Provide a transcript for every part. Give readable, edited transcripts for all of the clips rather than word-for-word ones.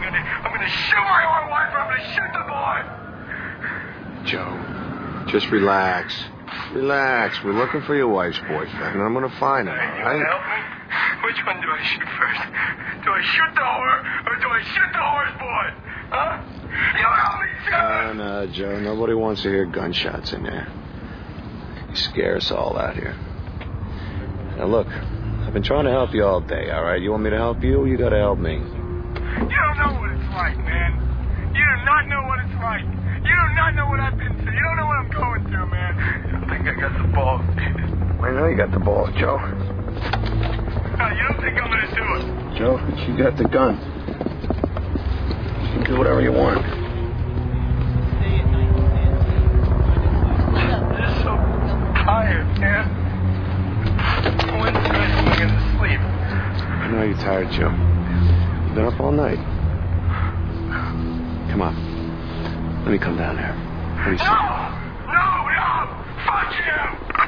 I'm gonna shoot my own wife, or I'm gonna shoot the boy! Joe, just relax. Relax. We're looking for your wife's boyfriend, and I'm gonna find him, all right? You wanna help me? Which one do I shoot first? Do I shoot the whore, or do I shoot the whore's boy? Huh? You help me, Joe! No, Joe. Nobody wants to hear gunshots in there. You scare us all out here. Now, look. I've been trying to help you all day, all right? You want me to help you? You gotta help me. You don't know what it's like, man. You do not know what it's like. You do not know what I've been through. You don't know what I'm going through, man. I don't think I got the balls. I know you got the balls, Joe. No, you don't think I'm gonna do it? Joe, you got the gun. You can do whatever you want. I'm so tired, man. When's the rest am I gonna sleep? I know you're tired, Joe. You've been up all night. Come on. Let me come down there. What do you say? No! Fuck you!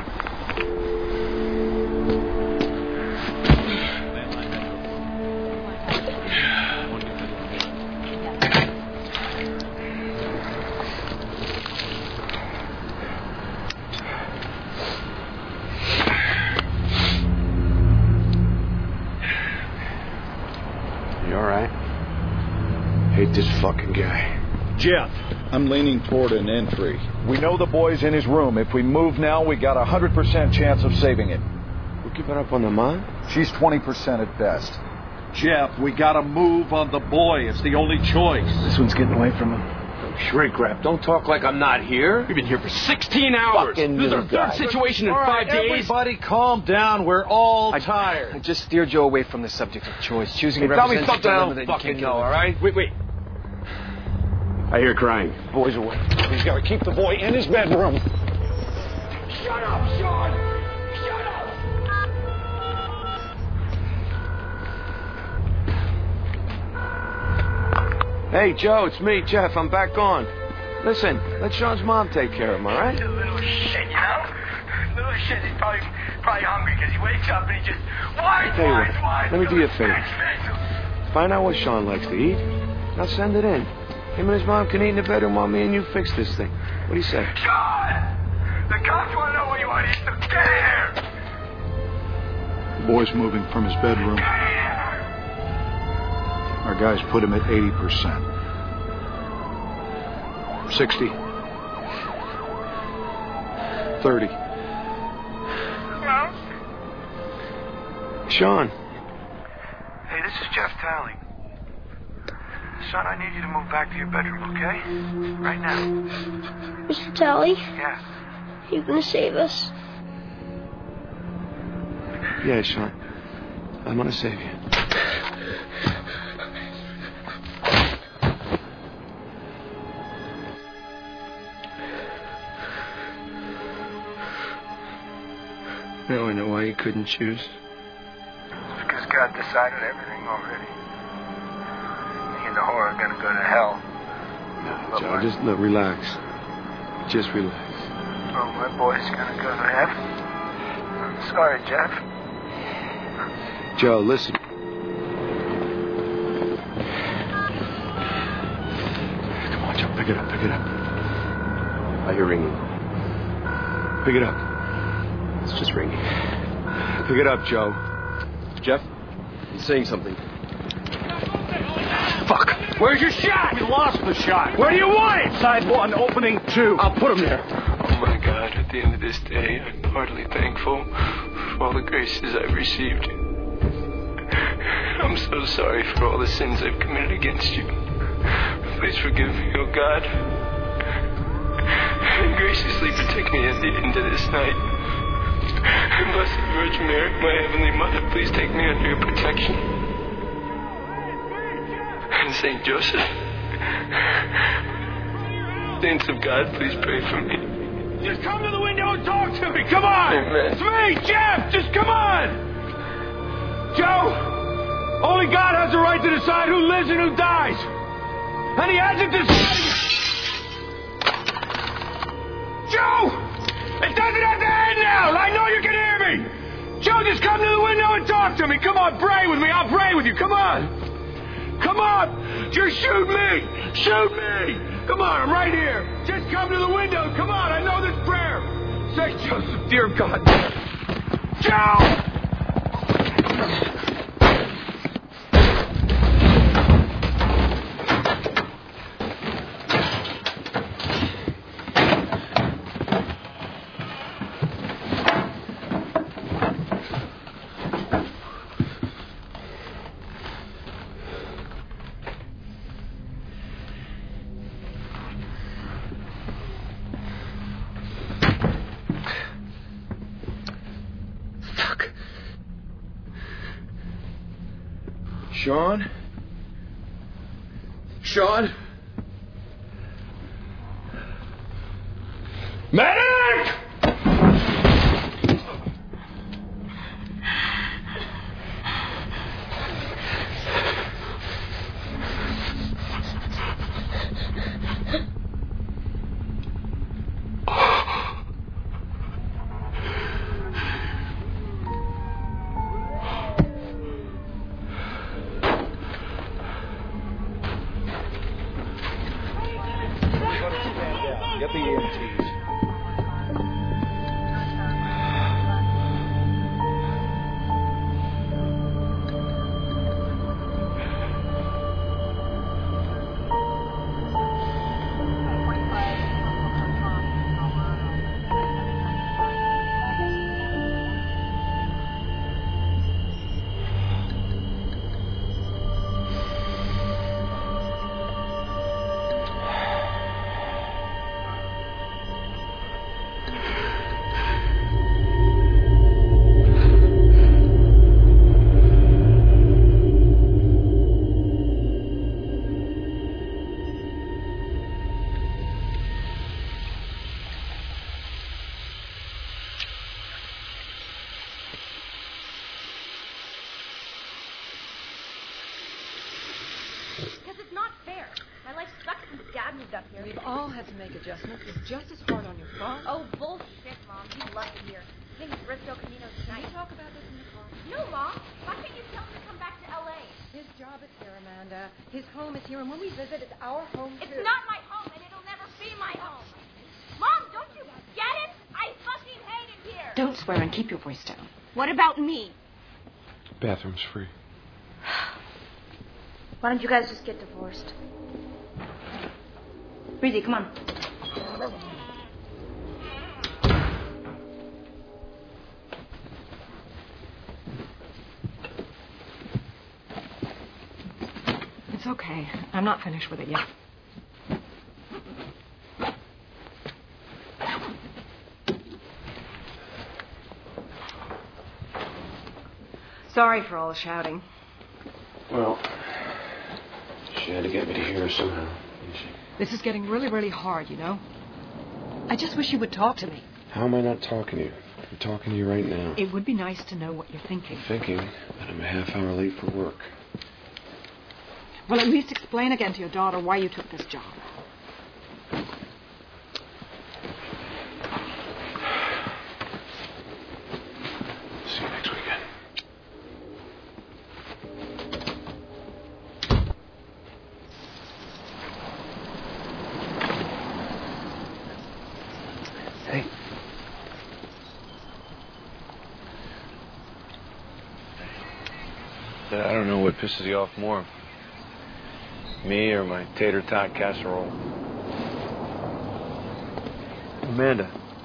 You all right? Hate this fucking guy. Jeff, I'm leaning toward an entry. We know the boy's in his room. If we move now, we got a 100% chance of saving it. We're giving up on the mom? She's 20% at best. Jeff, we gotta move on the boy. It's the only choice. This one's getting away from him. Shrink wrap. Don't talk like I'm not here. We've been here for 16 hours. Fucking This is our guy. third situation in All 5 right, days. everybody calm down. We're all tired. I just steered Joe away from the subject of choice. Choosing Hey, tell me represents a something I dilemma don't that you fucking can't know, get all right? Wait. I hear crying. Boy's away. He's gotta keep the boy in his bedroom. Shut up, Sean! Shut up! Hey, Joe, it's me, Jeff. I'm back on. Listen, let Sean's mom take care of him, all right? He's a little shit, you know? Little shit. He's probably hungry because he wakes up and he just whines. Tell you what, let me do you a favor. Find out what Sean likes to eat. Now send it in. Him and his mom can eat in the bedroom while me and you fix this thing. What do you say? Sean! The cops want to know what you want to eat, so get here! The boy's moving from his bedroom. Get here! Our guys put him at 80%. 60. 30. Hello? Sean. Hey, this is Jeff Talley. Son, I need you to move back to your bedroom, okay? Right now. Mr. Talley, Yeah. you gonna save us? Yeah, Sean. I'm gonna save you. Now I know why you couldn't choose. It's because God decided everything already. Me and the whore are gonna go to hell. No, Joe, just look, relax. Just relax. Oh, my boy's gonna go to heaven. I'm sorry, Jeff. Joe, listen. Come on, Joe, pick it up, pick it up. I hear ringing. Pick it up. It's just ringing. Pick it up, Joe. Jeff, he's saying something. Fuck. Where's your shot? We lost the shot. Where do you want it? Side one, opening 2. I'll put him there. Oh my God, at the end of this day, I'm heartily thankful for all the graces I've received. I'm so sorry for all the sins I've committed against you. Please forgive me, oh God. And graciously protect me at the end of this night. And Blessed Virgin Mary, my Heavenly Mother, please take me under your protection. And Saint Joseph, saints of God, please pray for me. Just come to the window and talk to me. Come on. Amen. It's me, Jeff. Just come on. Joe, only God has the right to decide who lives and who dies. And he hasn't decided. Joe, it doesn't have to end now. I know you can hear me. Joe, just come to the window and talk to me. Come on, pray with me. I'll pray with you. Come on. Come on! Just shoot me! Shoot me! Come on, I'm right here. Just come to the window. Come on, I know this prayer. Say, Joseph, dear God. Joe! Sean? Sean? Medic! Get the EMTs. Because it's not fair. My life sucks since Dad moved up here. We've all had to make adjustments. It's just as hard on your father. Oh, bullshit, Mom. You love it here. I think Bristow Camino tonight. Can we talk about this in the car? No, Mom. Why can't you tell him to come back to L.A.? His job is here, Amanda. His home is here, and when we visit, it's our home, too. It's not my home, and it'll never be my home. Mom, don't you get it? I fucking hate it here. Don't swear and keep your voice down. What about me? Bathroom's free. Why don't you guys just get divorced? Breezy, come on. It's okay. I'm not finished with it yet. Sorry for all the shouting. Well, she had to get me to hear her somehow, didn't she? This is getting really, really hard, you know? I just wish you would talk to me. How am I not talking to you? I'm talking to you right now. It would be nice to know what you're thinking. Thinking that I'm a half hour late for work. Well, at least explain again to your daughter why you took this job. See you next weekend. Hey. I don't know what pisses you off more. Me or my tater tot casserole. Amanda.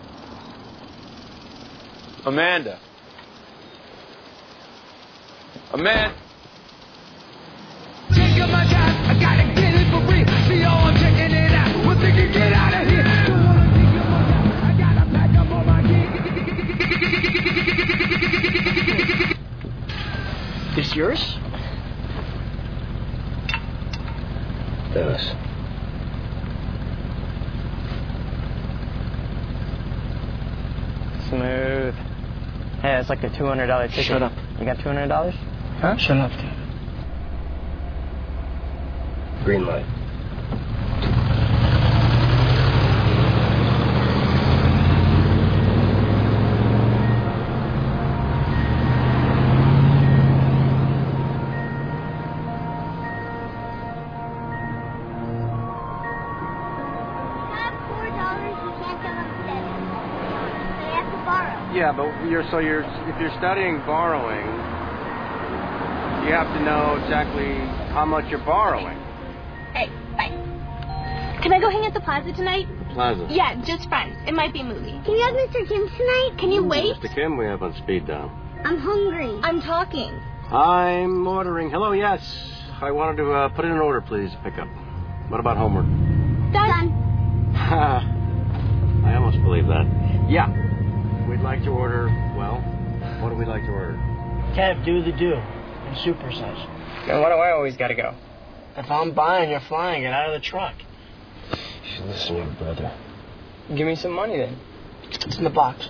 Amanda. Amanda. Take my time, I gotta get it for free. See how I'm checking it out. We're thinking, get out of here. Don't wanna take your more time. I gotta pack up all my gear. This yours? Dennis. Smooth. Hey, it's like the $200 ticket. Shut up. You got $200? Huh? Shut up, dude. Green light. Yeah, but if you're studying borrowing, you have to know exactly how much you're borrowing. Hey, bye. Can I go hang at the plaza tonight? Plaza? Yeah, just friends. It might be a movie. Can you have Mr. Kim tonight? Can you wait? Mr. Kim, we have on speed dial. I'm hungry. I'm talking. I'm ordering. Hello, yes. I wanted to put in an order, please, to pick up. What about homework? Done. I almost believe that. Yeah. We'd like to order, well, what do we like to order? Kev, do the do. And supersize. Then why do I always gotta go? If I'm buying, you're flying. Get out of the truck. You should listen to your brother. Give me some money then. It's in the box.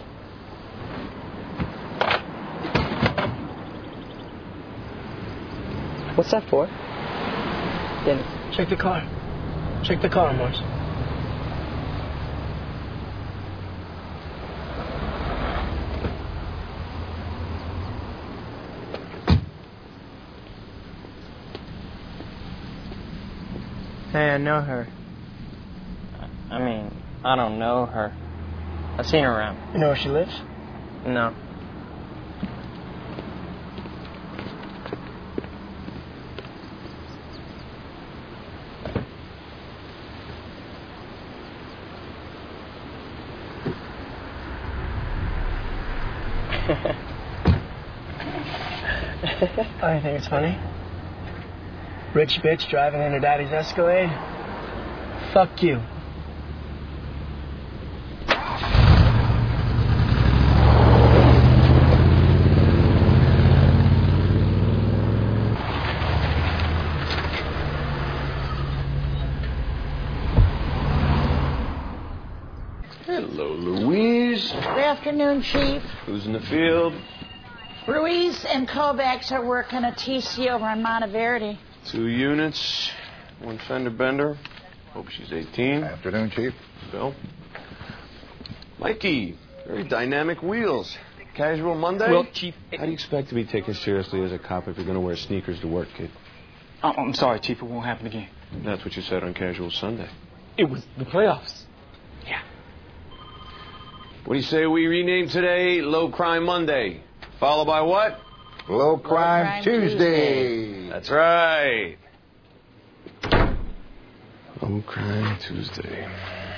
What's that for? Then check the car. Check the car, Morse. Hey, I know her. I mean, I don't know her. I've seen her around. You know where she lives? No. Oh, you think it's funny? Rich bitch driving in her daddy's Escalade? Fuck you. Hello, Louise. Good afternoon, Chief. Who's in the field? Ruiz and Kovacs are working a TC over on Monteverde. 2 units, 1 fender bender. Hope she's 18. Afternoon, Chief. Bill. Mikey, very dynamic wheels. Casual Monday? Well, Chief... How do you expect to be taken seriously as a cop if you're going to wear sneakers to work, kid? I'm sorry, Chief. It won't happen again. That's what you said on Casual Sunday. It was the playoffs. Yeah. What do you say we rename today Low Crime Monday? Followed by what? Low Crime Tuesday. That's right. Low Crime Tuesday.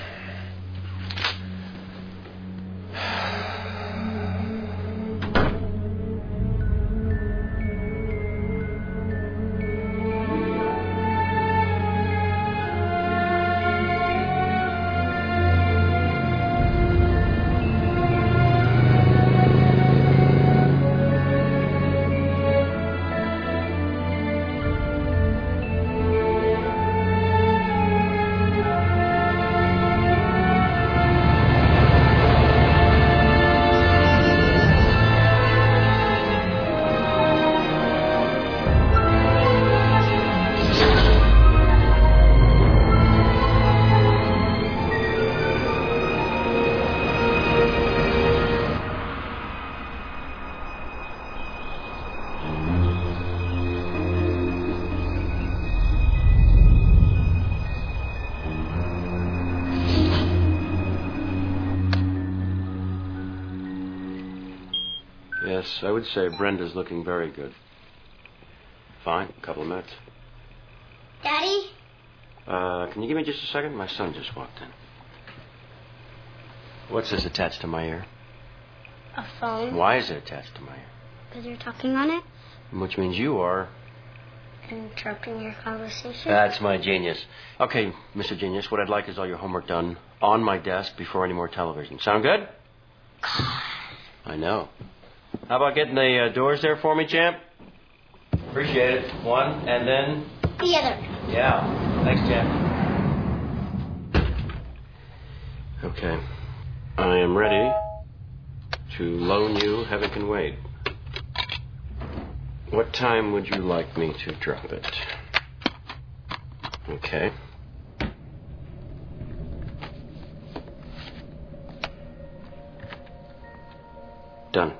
Yes, I would say Brenda's looking very good. Fine, a couple of minutes. Daddy? Can you give me just a second? My son just walked in. What's this attached to my ear? A phone. Why is it attached to my ear? Because you're talking on it? Which means you are... interrupting your conversation? That's my genius. Okay, Mr. Genius, what I'd like is all your homework done on my desk before any more television. Sound good? God. I know. How about getting the doors there for me, champ? Appreciate it. One, and then... the other. Yeah. Thanks, champ. Okay. I am ready to loan you Heaven Can Wait. What time would you like me to drop it? Okay. Done.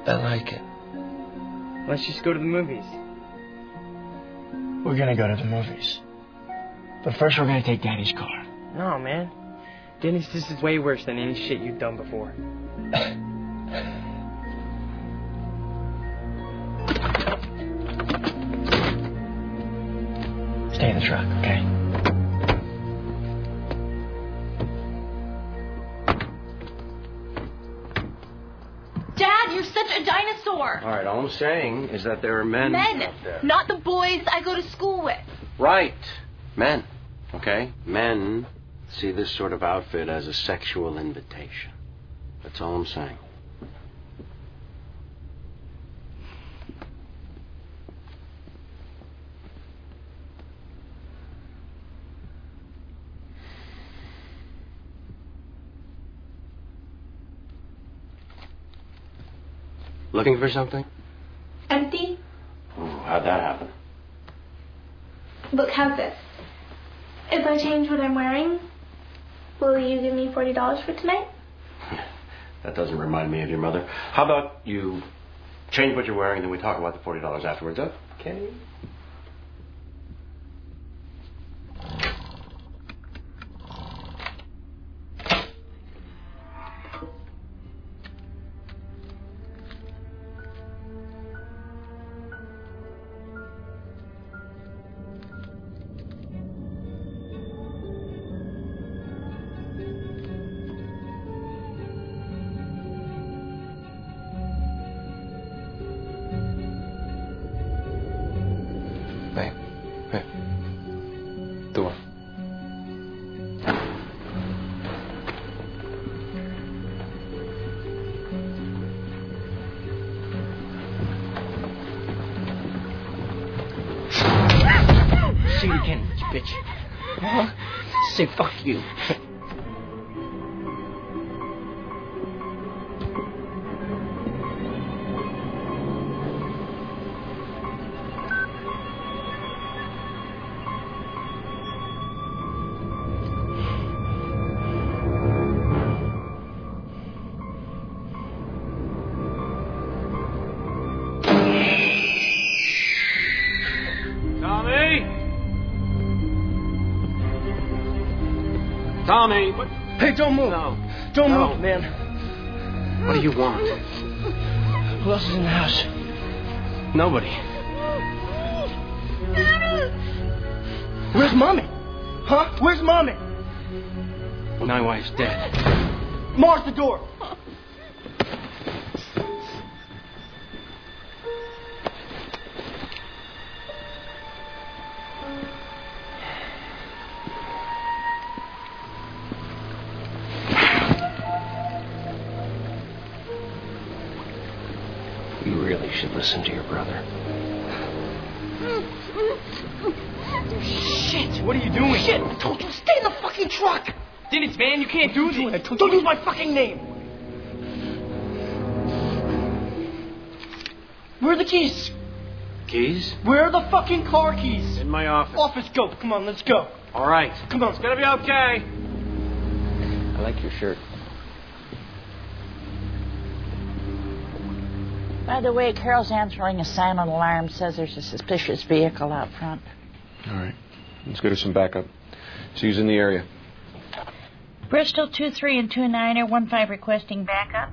I like it. Let's just go to the movies. We're gonna go to the movies. But first we're gonna take Daddy's car. No, man. Dennis, this is way worse than any shit you've done before. Stay in the truck, okay? Dad, you're such a dinosaur. All right, all I'm saying is that there are men out there. Not the boys I go to school with. Right. Men. Okay? Men see this sort of outfit as a sexual invitation. That's all I'm saying. Looking for something? Empty? Ooh, how'd that happen? Look, how's this? If I change what I'm wearing, will you give me $40 for tonight? That doesn't remind me of your mother. How about you change what you're wearing, then we talk about the $40 afterwards, okay? Door. Say it again, you bitch. Huh? Say fuck you. Tommy! What? Hey, don't move. No. Don't move, man. What do you want? Who else is in the house? Nobody. Where's Mommy? Huh? Where's Mommy? My wife's dead. Mark the door. You really should listen to your brother. Shit! What are you doing? Shit! I told you, stay in the fucking truck! Dennis, man, you can't do this. Don't use my fucking name! Where are the keys? Keys? Where are the fucking car keys? In my office. Office, go. Come on, let's go. All right. Come on. It's gonna be okay. I like your shirt. By the way, Carol's answering a silent alarm. Says there's a suspicious vehicle out front. All right. Let's go to some backup. See who's in the area. Bristol 23 and 29er, 15 requesting backup.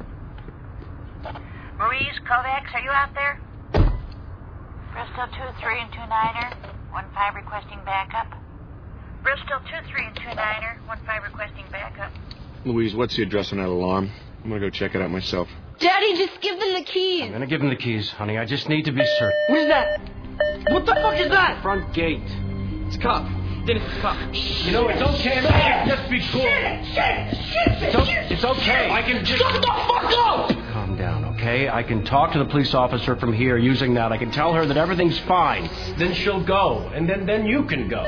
Ruiz, Kovacs, are you out there? Bristol 23 and 29er, 15 requesting backup. Bristol 23 and 29er, 15 requesting backup. Louise, what's the address on that alarm? I'm going to go check it out myself. Daddy, just give them the keys. I'm gonna give him the keys, honey. I just need to be certain. What is that? What the fuck is that? Front gate. It's a cop. Dennis, it's a cop. You know, it's okay. Just be cool. It's okay. I can just... Shut the fuck up! Calm down, okay? I can talk to the police officer from here using that. I can tell her that everything's fine. Then she'll go. And then you can go.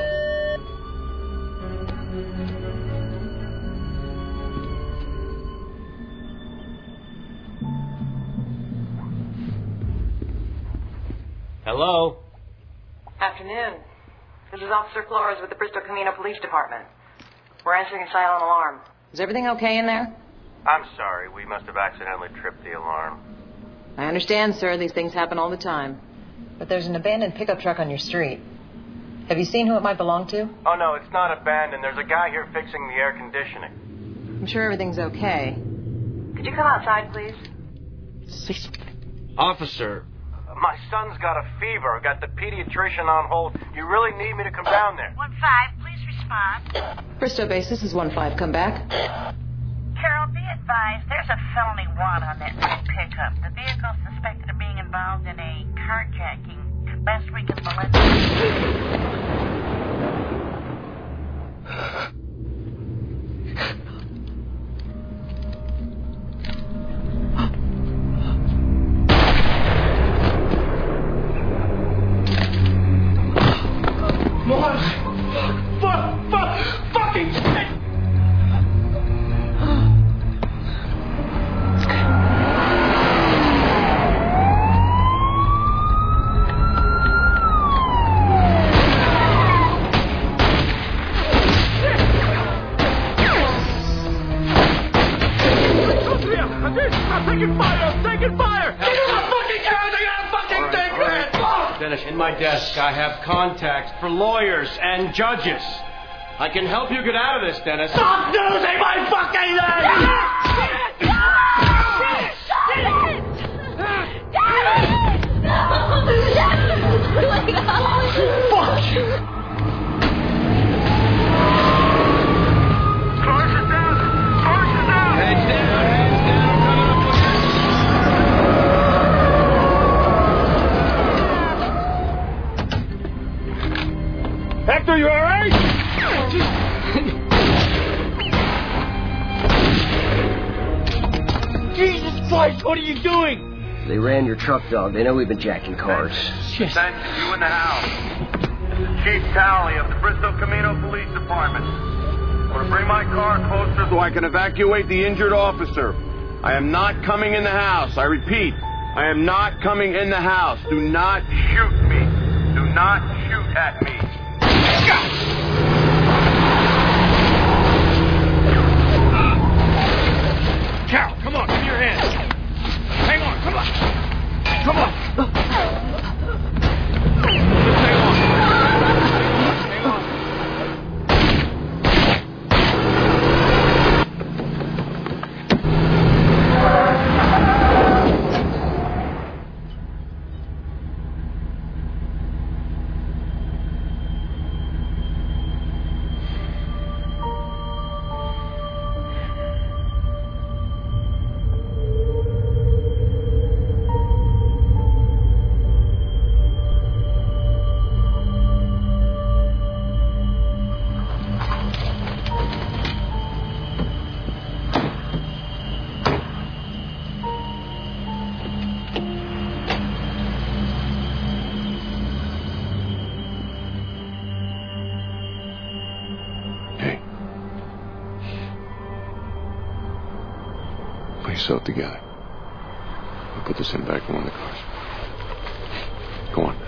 Hello? Afternoon. This is Officer Flores with the Bristol Camino Police Department. We're answering a silent alarm. Is everything okay in there? I'm sorry. We must have accidentally tripped the alarm. I understand, sir. These things happen all the time. But there's an abandoned pickup truck on your street. Have you seen who it might belong to? Oh, no, it's not abandoned. There's a guy here fixing the air conditioning. I'm sure everything's okay. Could you come outside, please? Officer, my son's got a fever. I've got the pediatrician on hold. You really need me to come down there? 1-5, please respond. Bristow Base, this is 1-5. Come back. Carol, be advised, there's a felony warrant on that red pickup. The vehicle suspected of being involved in a carjacking last week in Valencia. Fucking shit! I'm taking fire! Get in the fucking car! They got a fucking thing! Dennis, in my desk, I have contacts for lawyers and judges. I can help you get out of this, Dennis. Stop losing my fucking leg! Fuck you! Cars are down! Cars are down! Heads down! Heads down! Coming up with Hector, you all right? Jesus Christ, what are you doing? They ran your truck, dog. They know we've been jacking cars. Benson, you in the house. Chief Talley of the Bristol Camino Police Department. I want to bring my car closer so I can evacuate the injured officer. I am not coming in the house. I repeat, I am not coming in the house. Do not shoot me. Do not shoot at me. Carol, come on, give me your hand. Hang on, come on. Come on. Just hang on. Hang on. Yourself together. I'll put this in the back of one of the cars. Go on.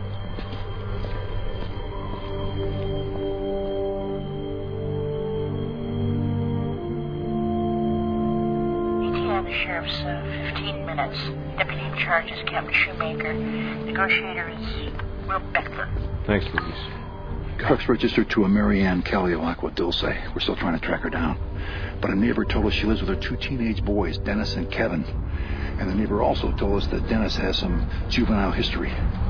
ETA on the sheriff's 15 minutes. Deputy in charge is Captain Shoemaker. Negotiator is Will Beckler. Thanks, Louise. Car's registered to a Marianne Kelly of Aqua Dulce. We're still trying to track her down. But a neighbor told us she lives with her 2 teenage boys, Dennis and Kevin. And the neighbor also told us that Dennis has some juvenile history.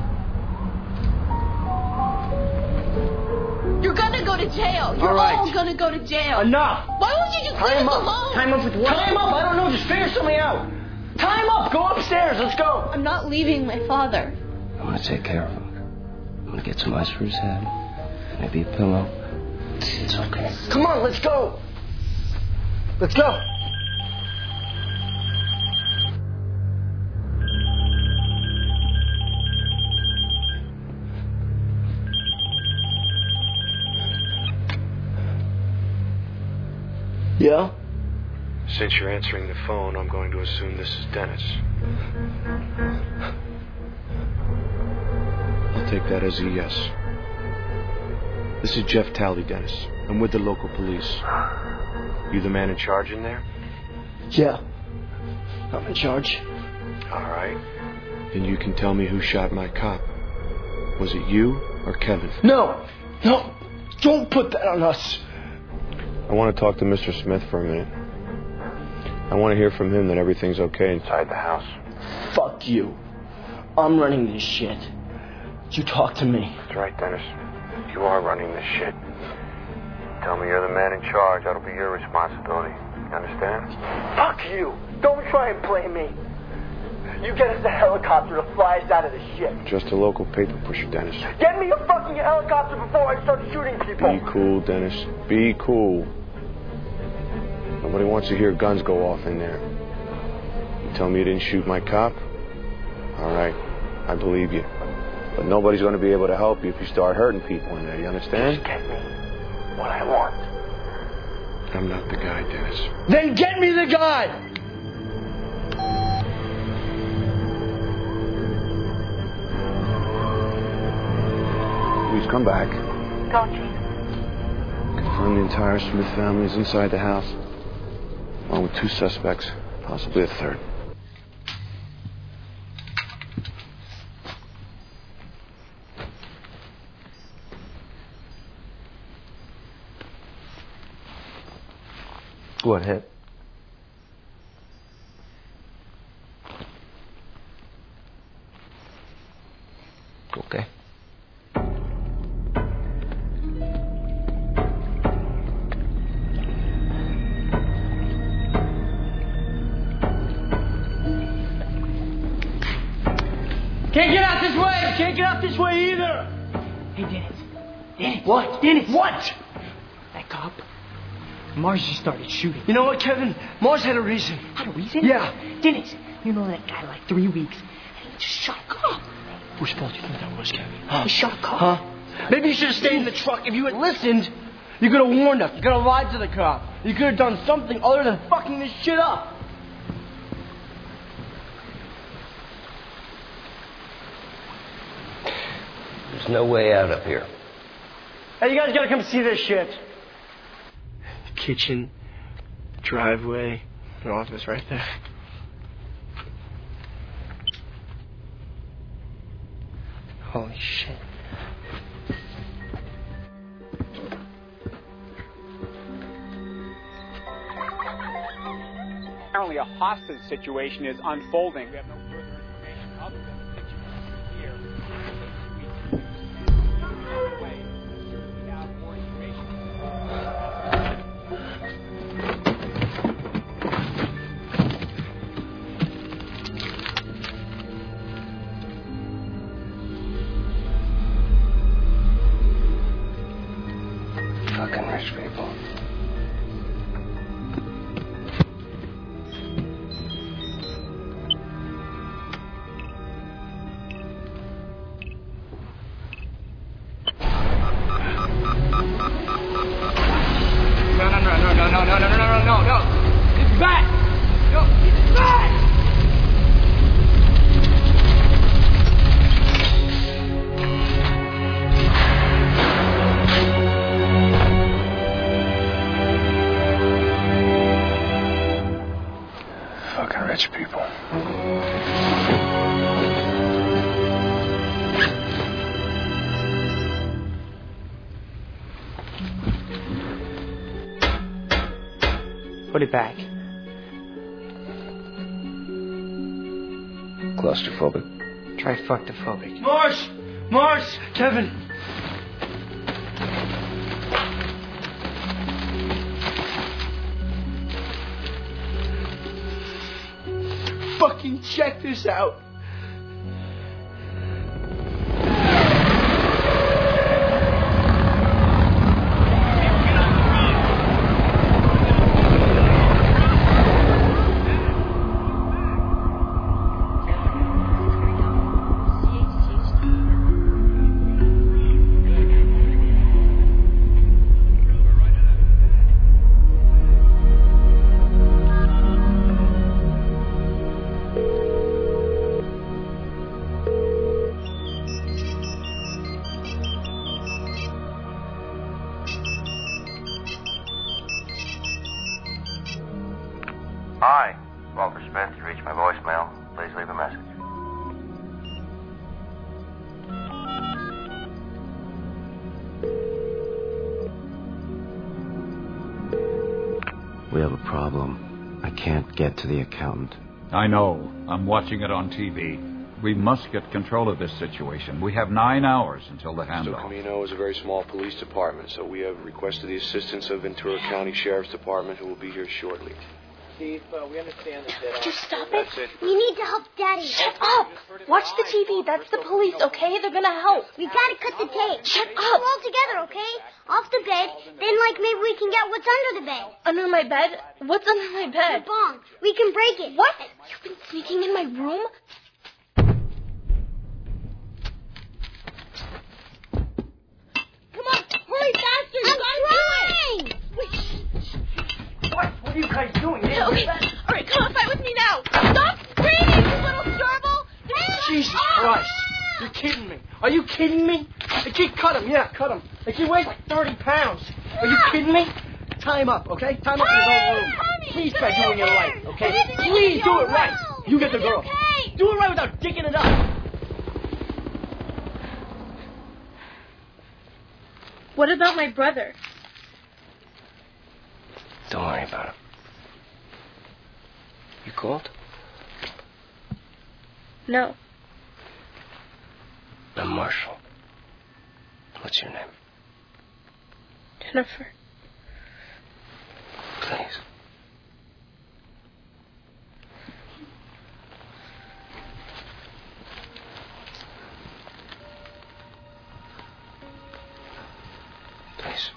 You're gonna go to jail. You're all gonna go to jail. Enough. Why won't you just leave us alone? Time up with what? Time up? I don't know. Just figure something out. Time up. Go upstairs. Let's go. I'm not leaving my father. I'm gonna take care of him. I'm gonna get some ice for his head. Maybe a pillow. It's okay. Come on, let's go. Let's go. Yeah? Since you're answering the phone, I'm going to assume this is Dennis. I'll take that as a yes. This is Jeff Talley, Dennis. I'm with the local police. You the man in charge in there? Yeah. I'm in charge. All right. Then you can tell me who shot my cop. Was it you or Kevin? No! Don't put that on us. I want to talk to Mr. Smith for a minute. I want to hear from him that everything's okay inside the house. Fuck you. I'm running this shit. You talk to me. That's right, Dennis. You are running this shit. Tell me you're the man in charge. That'll be your responsibility. You understand? Fuck you. Don't try and blame me. You get us a helicopter to fly us out of this shit. Just a local paper pusher, Dennis. Get me a fucking helicopter before I start shooting people. Be cool, Dennis. Be cool. Nobody wants to hear guns go off in there. You tell me you didn't shoot my cop? All right. I believe you. But nobody's going to be able to help you if you start hurting people in there. You understand? Just get me what I want. I'm not the guy, Dennis. Then get me the guy! Please come back. Go, Chief. Confirm the entire Smith family is inside the house, along with 2 suspects, possibly a third. What hit? Okay. Can't get out this way! Can't get out this way either! Hey, Dennis. Dennis. What? Dennis. What? That cop. Mars just started shooting. You know what, Kevin? Mars had a reason. Had a reason? Yeah. Dennis, you know that guy like 3 weeks, and he just shot a cop. Whose fault do you think that was, Kevin? He shot a cop. Huh? Maybe you should have stayed in the truck. If you had listened, you could have warned us. You could have lied to the cop. You could have done something other than fucking this shit up. There's no way out up here. Hey, you guys gotta come see this shit. Kitchen, driveway, an office right there. Holy shit. Apparently a hostage situation is unfolding. We have no further information other than the picture here. We have more information. Fucking rich people. No. It's back. No, it's back. Fucking rich people. Put it back. Claustrophobic. Try fucktophobic. Mars! Kevin! Fucking check this out. Hi, Walter Smith. You reached my voicemail. Please leave a message. We have a problem. I can't get to the accountant. I know. I'm watching it on TV. We must get control of this situation. We have 9 hours until the handoff. Bristol Camino is a very small police department, so we have requested the assistance of Ventura County Sheriff's Department, who will be here shortly. Chief, we understand that. Just stop it. We need to help Daddy. Shut up! Watch the TV. That's the police, okay? They're gonna help. We gotta cut the tape. Shut up! All together, okay? Off the bed. Then, maybe we can get what's under the bed. Under my bed? What's under my bed? The bong. We can break it. What? You've been sneaking in my room? Come on, hurry faster. I'm trying. What are you guys doing? Okay, all right, come on, fight with me now. Stop screaming, you little gerbil. Jesus Christ. You're kidding me. Are you kidding me? The kid cut him. Yeah, cut him. The kid weighs like 30 pounds. Are you kidding me? Tie him up, okay? Tie him up in his own room. Please try doing it right, okay? Please do it right. You get the girl. Do it right without digging it up. What about my brother? Don't worry about it. You called? No. I'm Marshall. What's your name? Jennifer. Please. Please.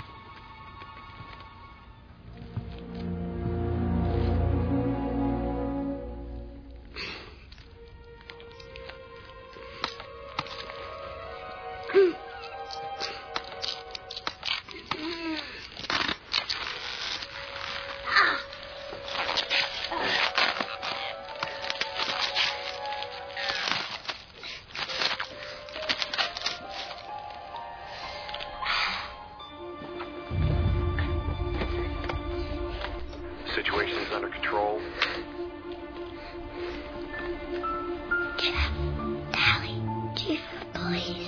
Situation is under control. Jeff, Tally, Chief of Police.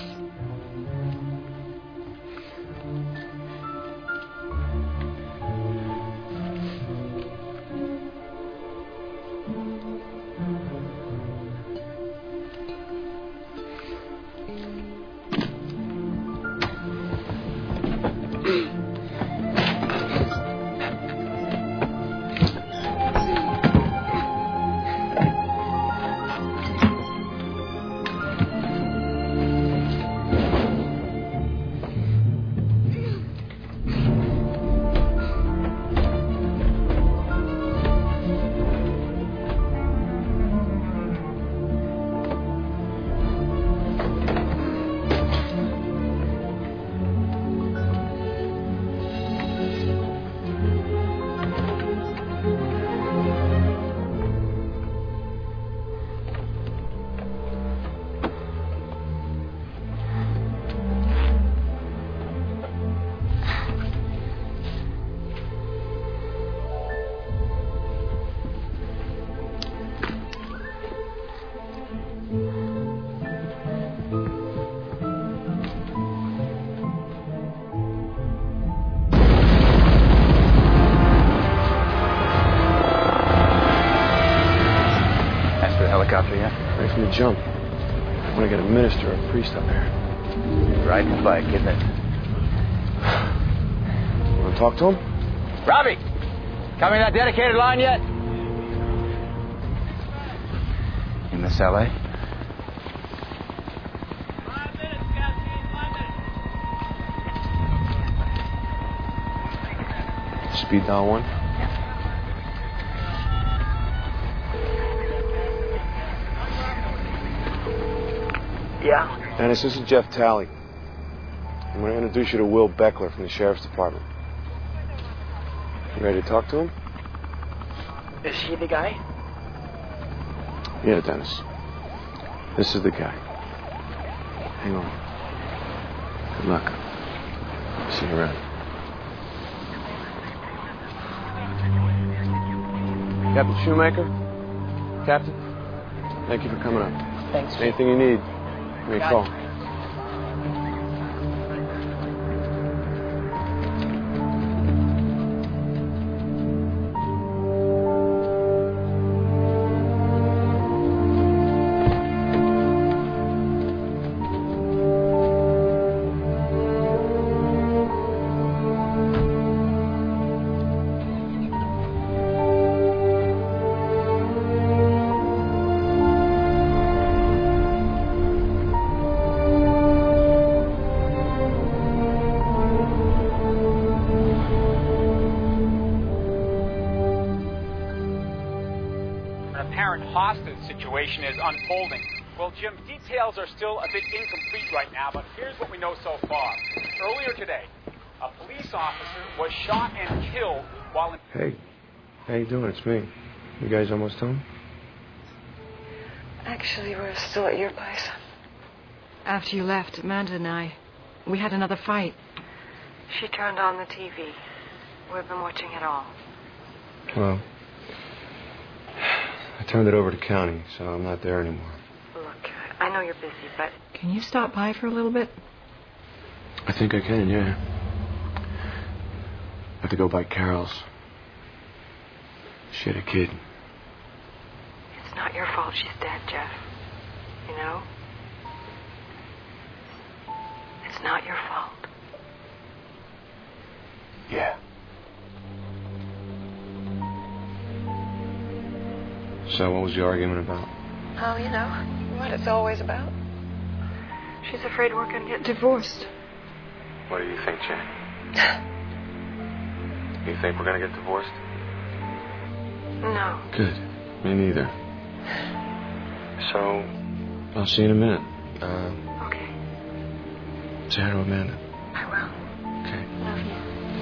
Helicopter yet? Ready from the jump. I want to get a minister or a priest up here. Riding the bike, isn't it? You want to talk to him? Robbie! Coming that dedicated line yet? You miss L.A.? Speed dial 1. Yeah? Dennis, this is Jeff Talley. I'm going to introduce you to Will Beckler from the Sheriff's Department. You ready to talk to him? Is he the guy? Yeah, Dennis. This is the guy. Hang on. Good luck. See you around. Captain Shoemaker? Captain? Thank you for coming up. Thanks. Anything you need, give me a call. Situation is unfolding. Well, Jim, details are still a bit incomplete right now, but here's what we know so far. Earlier today, a police officer was shot and killed while in... Hey, how you doing? It's me. You guys almost home? Actually, we're still at your place. After you left, Amanda and we had another fight. She turned on the TV. We've been watching it all. Well, I turned it over to county, so I'm not there anymore. Look, I know you're busy, but... Can you stop by for a little bit? I think I can, yeah. I have to go by Carol's. She had a kid. It's not your fault she's dead, Jeff. You know? It's not your fault. Yeah. So what was the argument about? Oh, you know what it's always about. She's afraid we're going to get divorced. What do you think, Jen? You think we're going to get divorced? No. Good. Me neither. So, I'll see you in a minute. Okay. Say hi to Amanda. I will. Okay. Love you.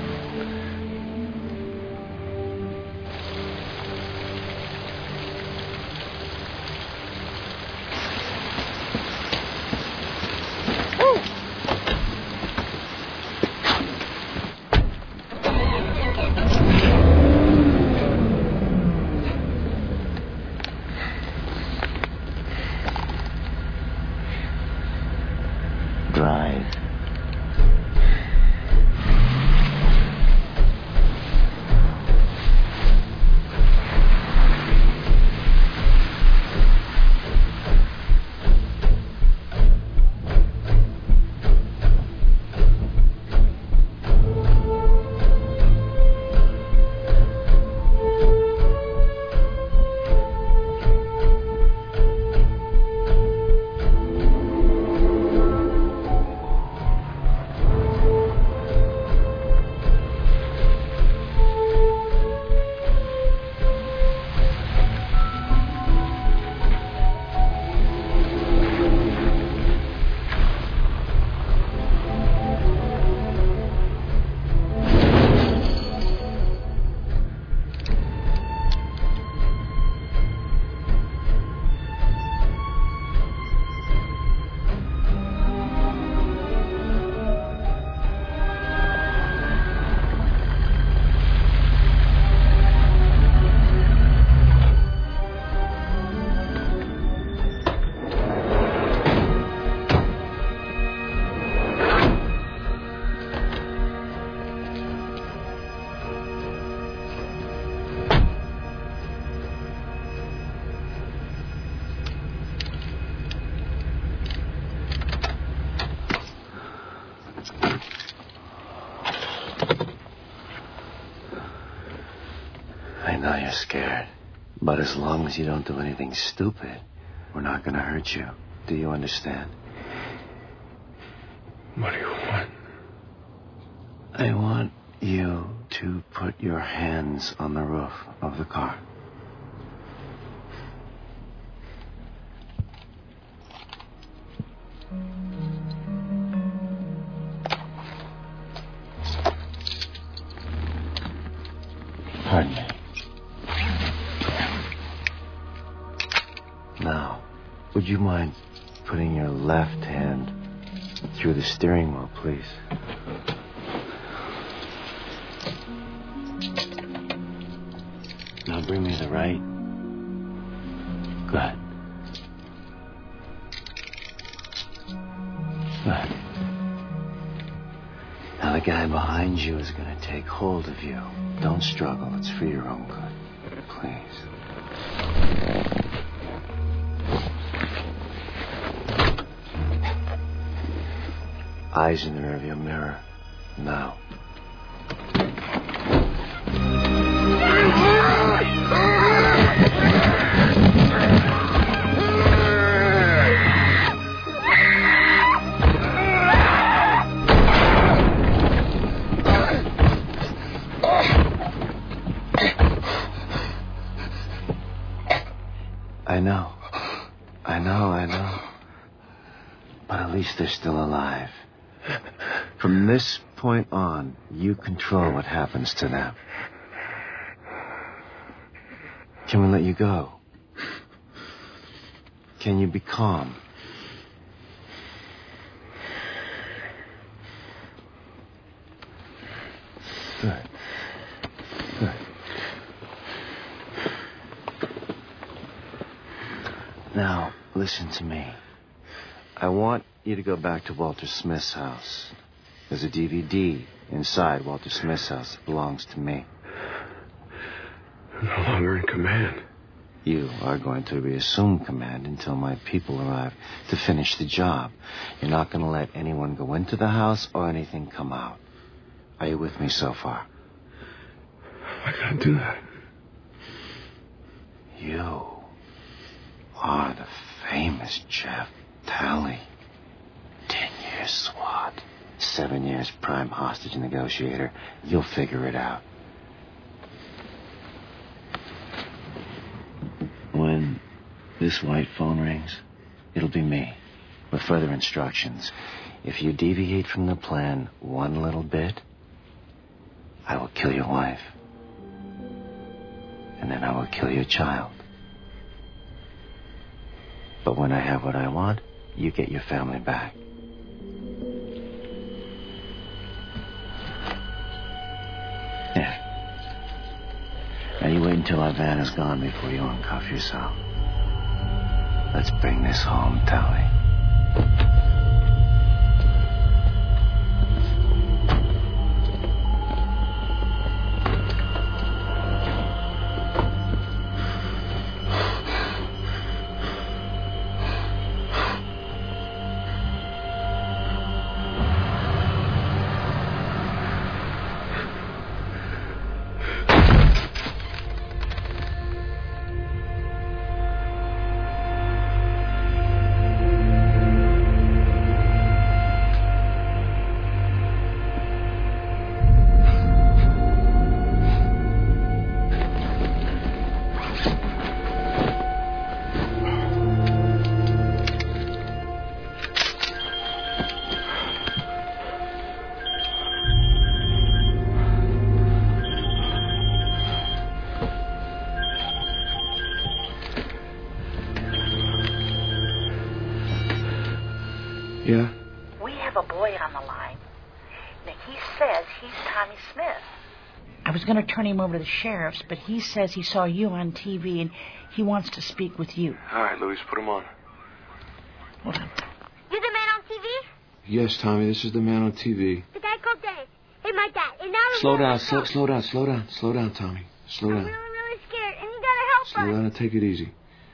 I know you're scared, but as long as you don't do anything stupid, we're not going to hurt you. Do you understand? What do you want? I want you to put your hands on the roof of the car. Pardon me. Now, would you mind putting your left hand through the steering wheel, please? Now bring me the right. Good. guy behind you is going to take hold of you. Don't struggle. It's for your own good. Please. Eyes in the rearview mirror. Now. I know. But at least they're still alive. From this point on, you control what happens to them. Can we let you go? Can you be calm? Good. Good. Now, listen to me. I want you to go back to Walter Smith's house. There's a DVD inside Walter Smith's house that belongs to me. I'm no longer in command. You are going to reassume command until my people arrive to finish the job. You're not going to let anyone go into the house or anything come out. Are you with me so far? I can't do that. You are the famous Jeff Talley. 10 years SWAT. 7 years prime hostage negotiator. You'll figure it out. When this white phone rings, it'll be me with further instructions. If you deviate from the plan one little bit, I will kill your wife. And then I will kill your child. But when I have what I want, you get your family back. Yeah. Now you wait until our van is gone before you uncuff yourself. Let's bring this home, Tally. Yeah? We have a boy on the line. Now, he says he's Tommy Smith. I was going to turn him over to the sheriff's, but he says he saw you on TV and he wants to speak with you. All right, Louise, put him on. Hold on. You're the man on TV? Yes, Tommy, this is the man on TV. The guy called Dennis. Hey, my dad. And now Slow down, slow down, Tommy. Slow down. I'm really scared, and you gotta help us. Slow down and take it easy.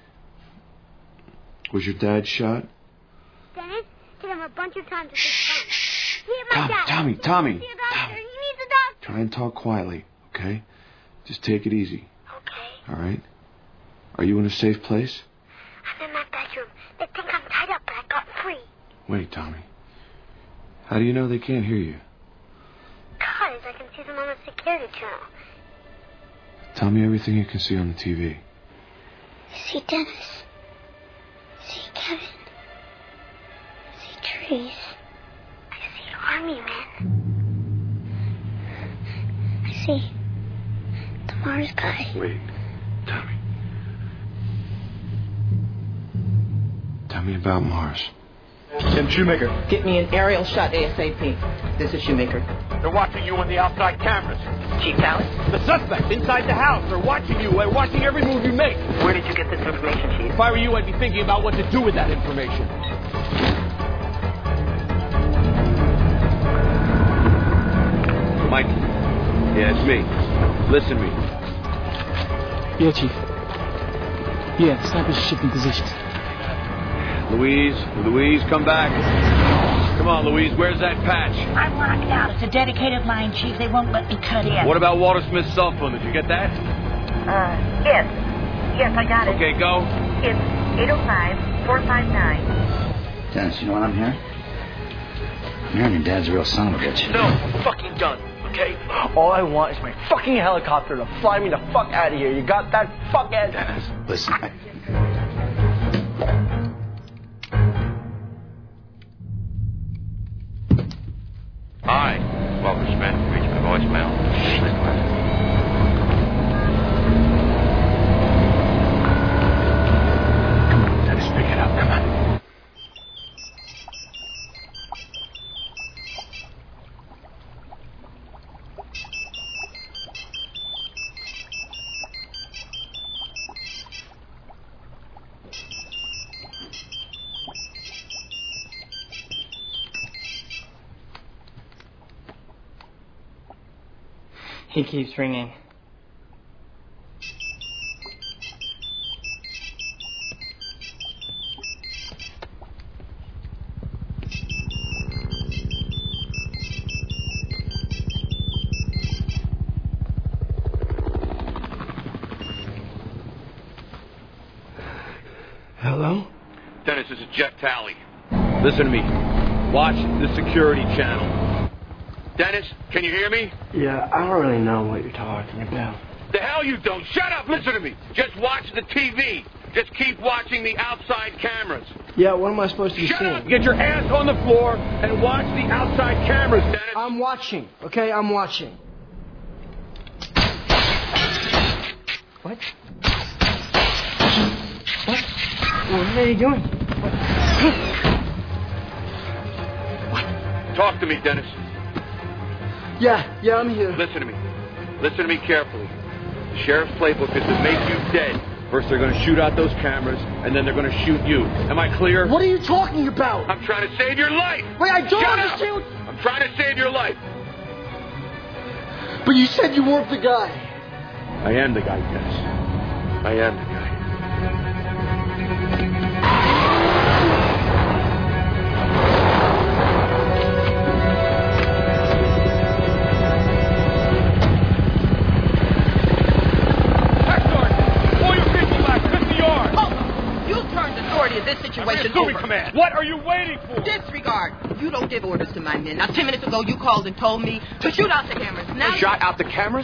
Was your dad shot? Dennis hit him a bunch of times. Shh. He hit my dad. Tommy. He needs a doctor. Try and talk quietly, okay? Just take it easy. Okay. All right? Are you in a safe place? I'm in my bedroom. They think I'm tied up, but I got free. Wait, Tommy. How do you know they can't hear you? Because I can see them on the security channel. Tell me everything you can see on the TV. I see Dennis. I see Kevin. I see trees. I see army men. I see the Mars guy. Wait, Tommy. Tell me about Mars. Tim Shoemaker. Get me an aerial shot ASAP. This is Shoemaker. They're watching you on the outside cameras. Chief Talley? The suspect inside the house. They're watching you. They're watching every move you make. Where did you get this information, Chief? If I were you, I'd be thinking about what to do with that information. Yeah, it's me. Listen to me. Yeah, Chief. Yeah, snipers are shifting positions. Louise, come back. Come on, Louise, where's that patch? I'm locked out. It's a dedicated line, Chief. They won't let me cut in. What about Walter Smith's cell phone? Did you get that? Yes. Yes, I got it. Okay, go. It's 805-459. Dennis, you know what I'm hearing? I'm hearing your dad's a real son of a bitch. No, I'm fucking done, okay? All I want is my fucking helicopter to fly me the fuck out of here. You got that, fuckhead? Dennis, listen. Hi, Walter Smith. Reach my voicemail. Come on, Dennis, pick it up. Come on. He keeps ringing. Hello? Dennis, this is Jeff Talley. Listen to me. Watch the security channel. Dennis, can you hear me? Yeah, I don't really know what you're talking about. The hell you don't. Shut up. Listen to me. Just watch the TV. Just keep watching the outside cameras. Yeah, what am I supposed to be Shut seeing? up. Get your ass on the floor and watch the outside cameras, Dennis. I'm watching, okay? I'm watching. What? What? What are you doing? What? Talk to me, Dennis. Yeah, I'm here. Listen to me. Listen to me carefully. The sheriff's playbook is to make you dead. First, they're going to shoot out those cameras, and then they're going to shoot you. Am I clear? What are you talking about? I'm trying to save your life. Wait, I don't Shut understand. Up. I'm trying to save your life. But you said you weren't the guy. I am the guy, Dennis. I am the guy. This situation over. Command. What are you waiting for? Disregard. You don't give orders to my men. Now, 10 minutes ago, you called and told me to shoot out the cameras. Now shot out the cameras?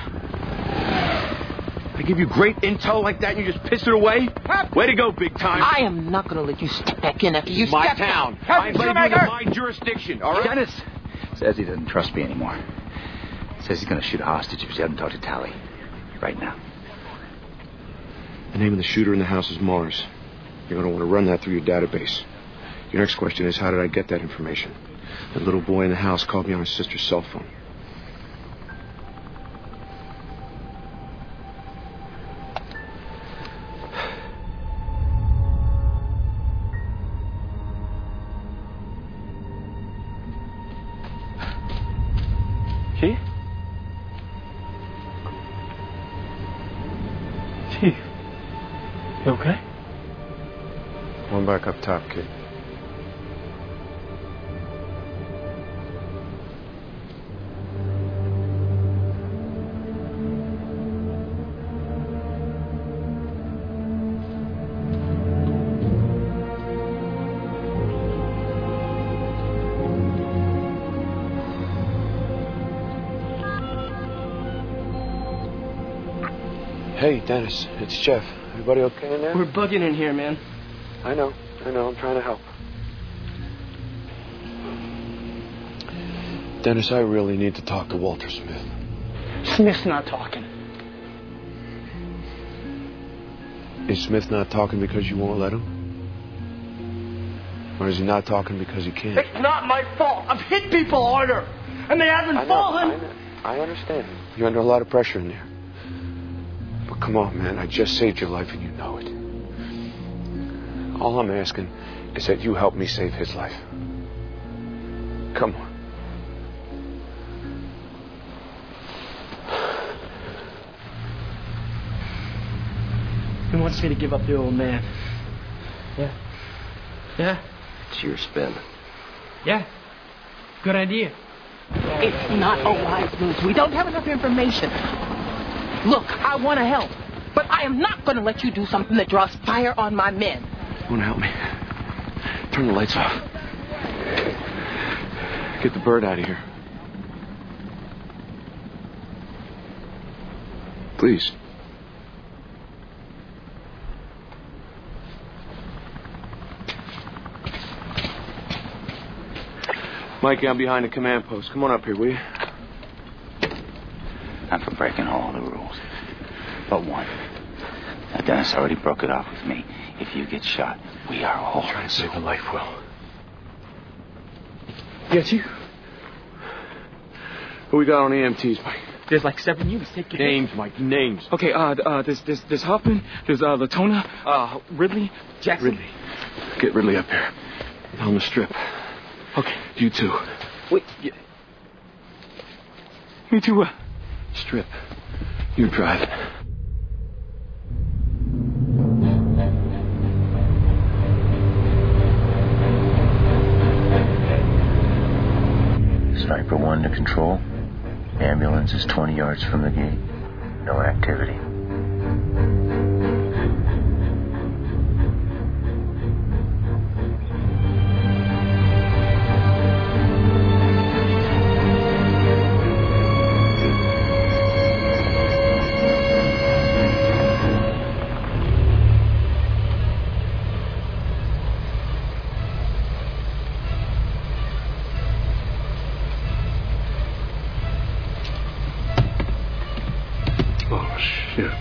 I give you great intel like that and you just piss it away? Way to go, big time. I am not going to let you step back in after you my step town. Out. I'm letting you into my jurisdiction, all right? Dennis says he doesn't trust me anymore. Says he's going to shoot a hostage if he hasn't talked to Tally. Right now. The name of the shooter in the house is Mars. You're going to want to run that through your database. Your next question is, how did I get that information? The little boy in the house called me on his sister's cell phone. Chief? Chief? You okay? One back up top, kid. Hey, Dennis, it's Jeff. Everybody okay in there? We're bugging in here, man. I know. I'm trying to help. Dennis, I really need to talk to Walter Smith. Smith's not talking. Is Smith not talking because you won't let him? Or is he not talking because he can't? It's not my fault. I've hit people harder, and they haven't fallen. I understand. You're under a lot of pressure in there. But come on, man. I just saved your life, and you know it. All I'm asking is that you help me save his life. Come on. Kevin wants me to give up the old man. Yeah. Yeah? It's your spin. Yeah. Good idea. It's not a wise move. We don't have enough information. Look, I want to help, but I am not going to let you do something that draws fire on my men. You want to help me? Turn the lights off. Get the bird out of here. Please. Mikey, I'm behind the command post. Come on up here, will you? I'm for breaking all the rules. But one. Now, Dennis already broke it off with me. If you get shot, we are all trying to save a life, Will. Yes, you? Who we got on EMTs, Mike? There's like 7 units. Take your names, Mike. Names. Okay, there's Hoffman, there's Latona, Ridley, Jackson. Ridley. Get Ridley up here. On the strip. Okay. You too. Wait. Yeah. Me too. Strip. You drive it. Sniper 1 to control. Ambulance is 20 yards from the gate. No activity. Shit.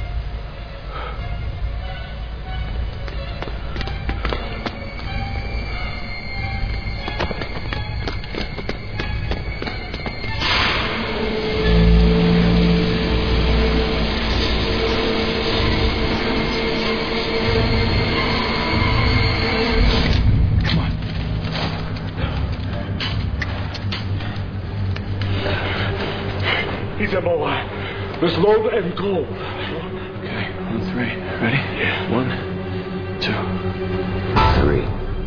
He's immobile. Let's load and go. Okay, 1, 3. Ready? Yeah. 1, 2, 3.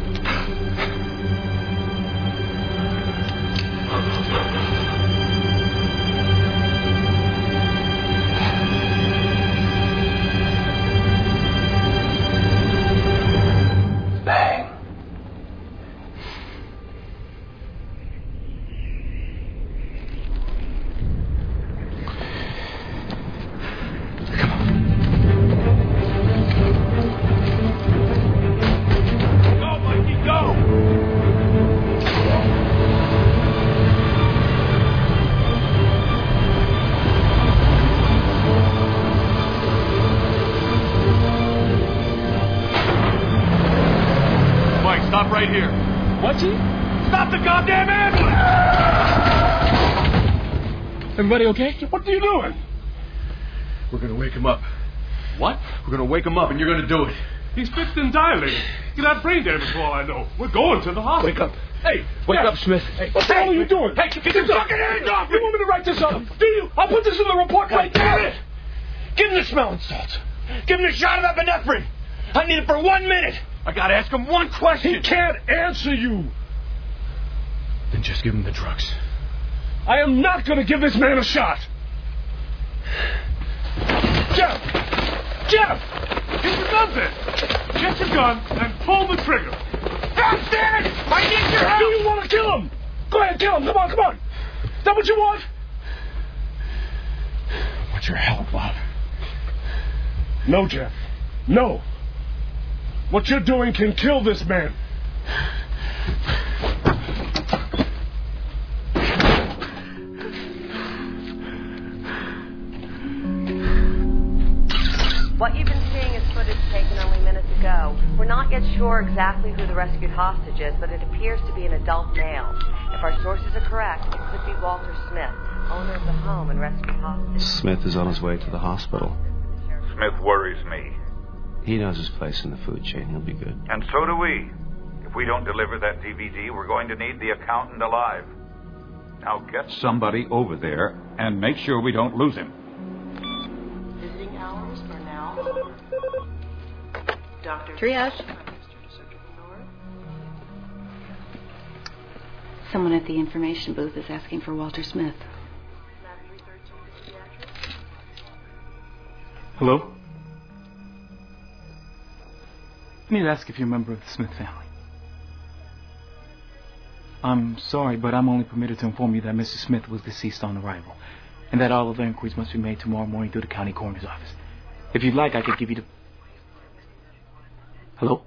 Bang. Stop right here. What, Chief? Stop the goddamn ambulance! Everybody okay? What are you doing? We're gonna wake him up. What? We're gonna wake him up and you're gonna do it. He's fixed and dilated. He's got brain damage for all I know. We're going to the hospital. Wake up. Hey, Wake up, Smith. Hey, what the hell are you doing? Hey, get your fucking hands off! You want me to write this up? Do you? I'll put this in the report right now. Give him the smelling salts. Give him the shot of epinephrine. I need it for 1 minute. I gotta ask him one question. He can't answer you. Then just give him the drugs. I am not gonna give this man a shot. Jeff! Jeff! Get the gun then. Get your gun and pull the trigger. God damn it! I need your help! Do you want to kill him? Go ahead, kill him. Come on, come on. Is that what you want? What's your help, Bob? No, Jeff. No. What you're doing can kill this man. What you've been seeing is footage taken only minutes ago. We're not yet sure exactly who the rescued hostage is, but it appears to be an adult male. If our sources are correct, it could be Walter Smith, owner of the home and rescued hostage. Smith is on his way to the hospital. Smith worries me. He knows his place in the food chain. He'll be good. And so do we. If we don't deliver that DVD, we're going to need the accountant alive. Now get somebody over there and make sure we don't lose him. Visiting hours are now. Triage. Someone at the information booth is asking for Walter Smith. Hello? I need to ask if you're a member of the Smith family. I'm sorry, but I'm only permitted to inform you that Mr. Smith was deceased on arrival, and that all other inquiries must be made tomorrow morning through the county coroner's office. If you'd like, I could give you the... Hello?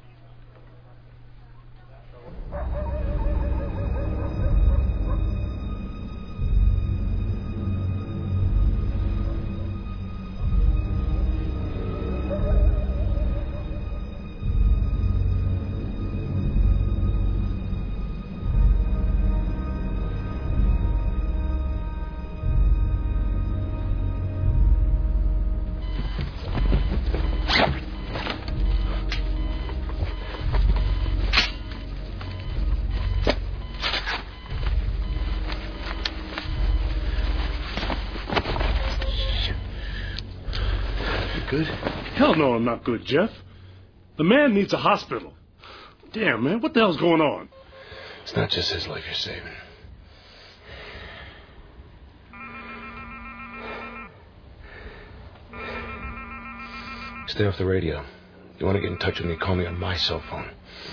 Good? Hell no, I'm not good, Jeff. The man needs a hospital. Damn, man, what the hell's going on? It's not just his life you're saving. Stay off the radio. If you want to get in touch with me, call me on my cell phone.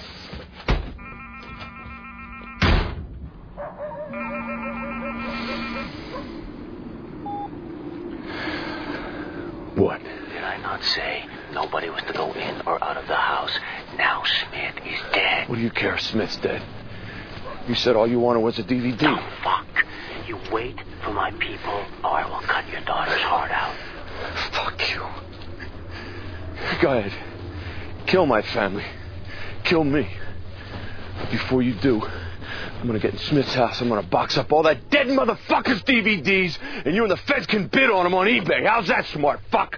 What? Did I not say nobody was to go in or out of the house? Now Smith is dead. What do you care if Smith's dead? You said all you wanted was a DVD. Now, fuck. You wait for my people, or I will cut your daughter's heart out. Fuck you. Go ahead. Kill my family. Kill me. Before you do, I'm gonna get in Smith's house. I'm gonna box up all that dead motherfucker's DVDs, and you and the feds can bid on them on eBay. How's that, smart fuck?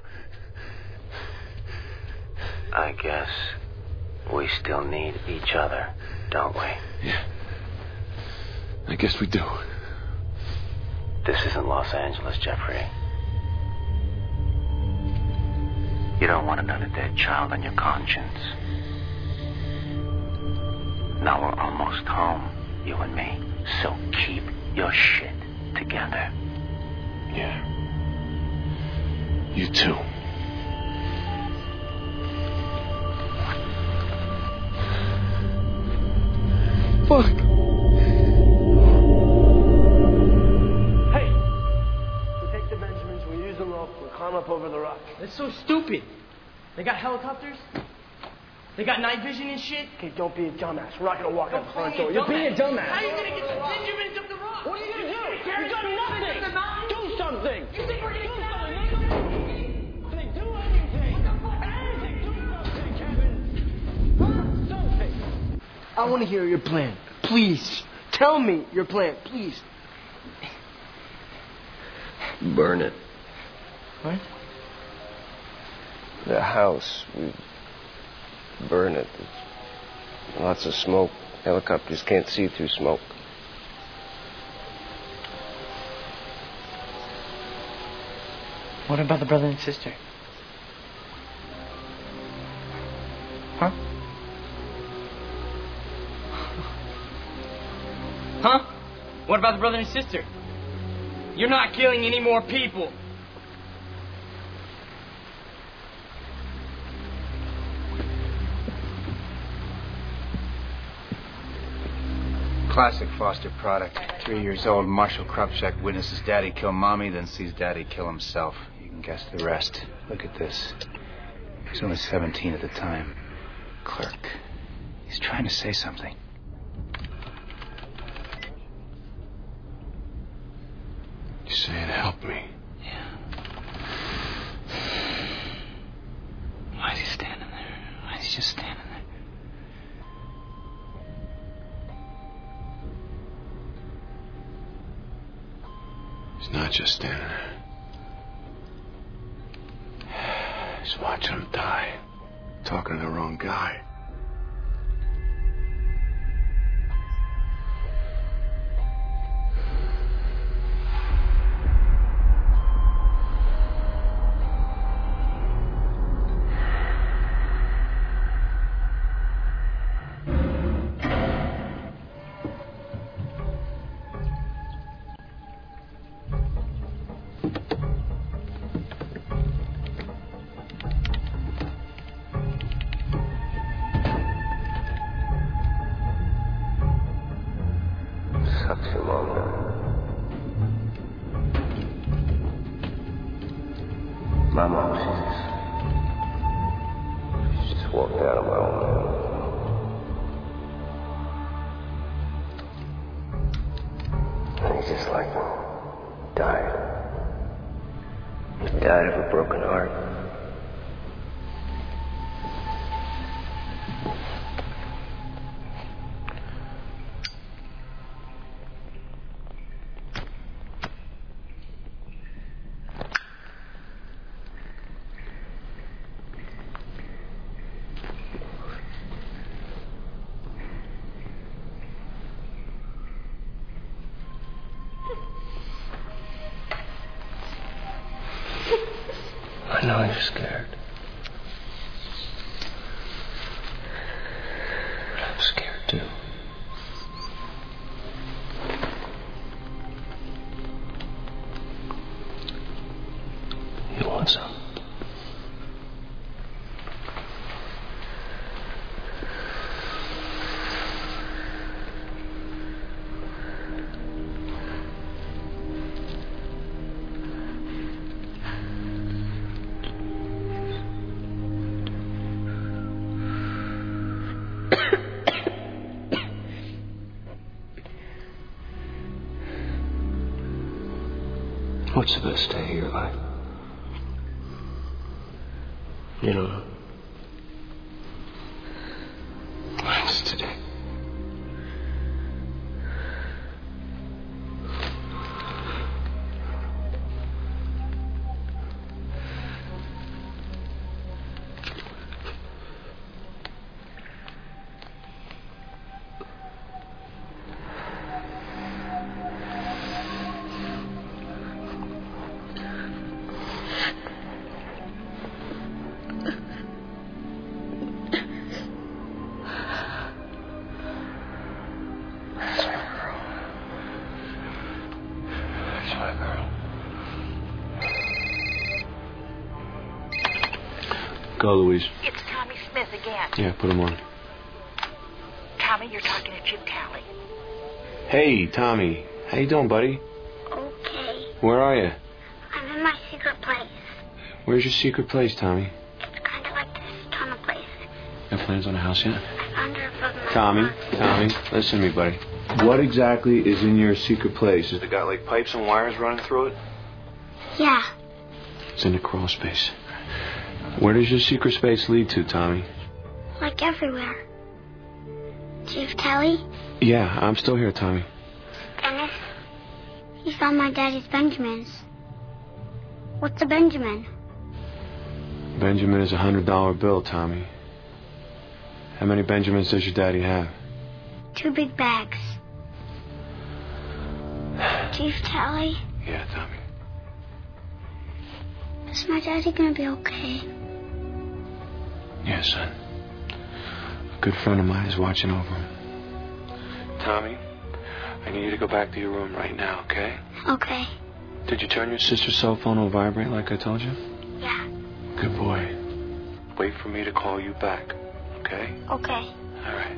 I guess we still need each other, don't we? Yeah. I guess we do. This isn't Los Angeles, Jeffrey. You don't want another dead child on your conscience. Now we're almost home, you and me. So keep your shit together. Yeah. You too. Fuck. Hey! We'll take the Benjamins, we'll use the rope, we'll climb up over the rock. That's so stupid. They got helicopters? They got night vision and shit? Okay, don't be a dumbass. We're not gonna walk out the front door. You're being a dumbass. How are you gonna get the Benjamins up the rock? What are you gonna do? You've done nothing! Do something! You think we're gonna do something? Do anything! Anything! Do something, Kevin! Something! I want to hear your plan. Please. Tell me your plan, please. Burn it. What? The house. We burn it. Lots of smoke. Helicopters can't see through smoke. What about the brother and sister? Huh? Huh? What about the brother and sister? You're not killing any more people. Classic Foster product. 3 years old, Marshall Krupchak witnesses Daddy kill Mommy, then sees Daddy kill himself. You can guess the rest. Look at this. He was only 17 at the time. Clerk. He's trying to say something. You're saying help me. Yeah. Why is he standing there? Why is he just standing there? He's not just standing there. He's watching him die. Talking to the wrong guy. My mom sees this. She just walked out on my own. And he's just like them. Died. He died of a broken heart. I know you're scared. But I'm scared too. You want some? What's the best day of your life? You don't know. Mine's today. Go, Louise. It's Tommy Smith again. Yeah, put him on. Tommy, you're talking to Jim Talley. Hey, Tommy. How you doing, buddy? Okay. Where are you? I'm in my secret place. Where's your secret place, Tommy? It's kind of like this tunnel place. Got plans on a house yet? I found her above my Tommy, listen to me, buddy. What exactly is in your secret place? Has it got, like, pipes and wires running through it? Yeah. It's in the crawl space. Where does your secret space lead to, Tommy? Like everywhere. Chief Talley? Yeah, I'm still here, Tommy. Dennis? He found my daddy's Benjamins. What's a Benjamin? Benjamin is a $100 bill, Tommy. How many Benjamins does your daddy have? 2 big bags. Chief Talley? Yeah, Tommy. Is my daddy gonna be okay? Yeah, son. A good friend of mine is watching over him. Tommy, I need you to go back to your room right now, okay? Okay. Did you turn your sister's cell phone on vibrate like I told you? Yeah. Good boy. Wait for me to call you back, okay? Okay. All right.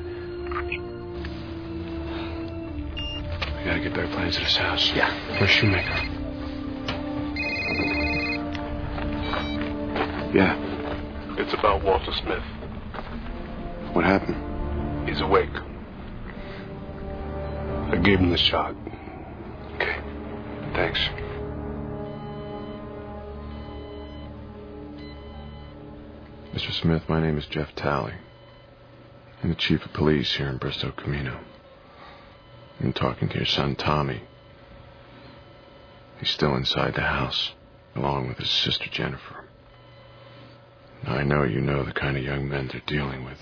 We gotta get better plans to this house. Yeah. Where's Shoemaker? Yeah. It's about Walter Smith. What happened? He's awake. I gave him the shot. Okay. Thanks. Mr. Smith, my name is Jeff Talley. I'm the chief of police here in Bristow Camino. I'm talking to your son, Tommy. He's still inside the house, along with his sister, Jennifer. I know you know the kind of young men they're dealing with.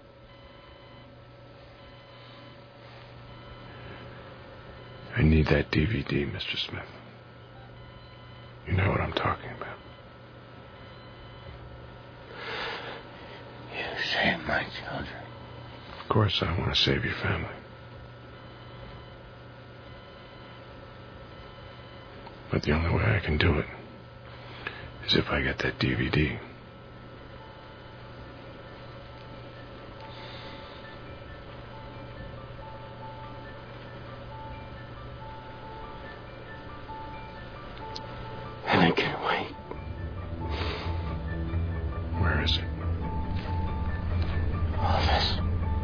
I need that DVD, Mr. Smith. You know what I'm talking about. You saved my children. Of course I want to save your family. But the only way I can do it is if I get that DVD. And I can't wait. is it? All of us.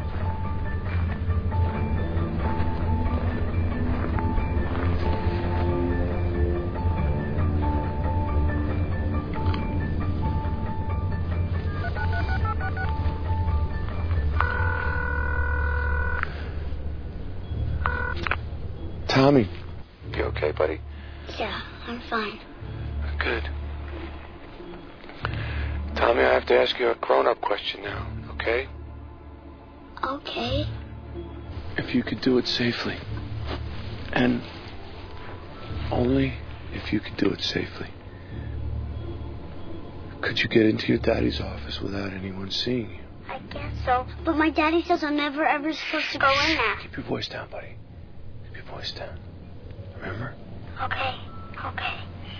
Tommy. You okay, buddy? Yeah, I'm fine. Good. Tommy, I have to ask you a grown-up question now, okay? Okay. If you could do it safely. And only if you could do it safely. Could you get into your daddy's office without anyone seeing you? I guess so. But my daddy says I'm never ever supposed to go in there. Keep your voice down, buddy. Keep your voice down. Remember? Okay. Okay.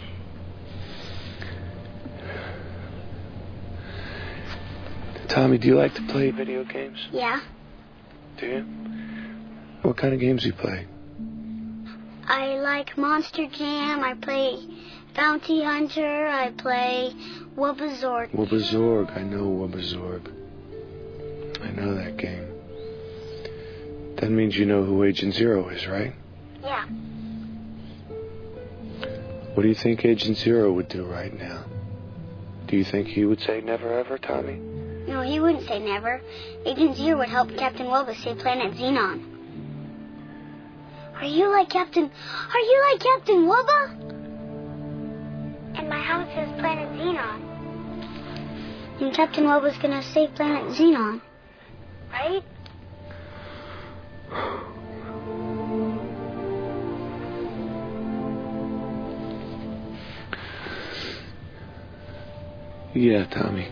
Tommy, do you like to play video games? Yeah. Do you? What kind of games do you play? I like Monster Jam. I play Bounty Hunter. I play Wubbazorg. Wubbazorg. I know Wubbazorg. I know that game. That means you know who Agent Zero is, right? Yeah. What do you think Agent Zero would do right now? Do you think he would say never ever, Tommy? No, he wouldn't say never. Agent Zero would help Captain Wubba save Planet Xenon. Are you like Captain Wubba? And my house is Planet Xenon. And Captain Wubba's gonna save Planet Xenon. Right? Yeah, Tommy.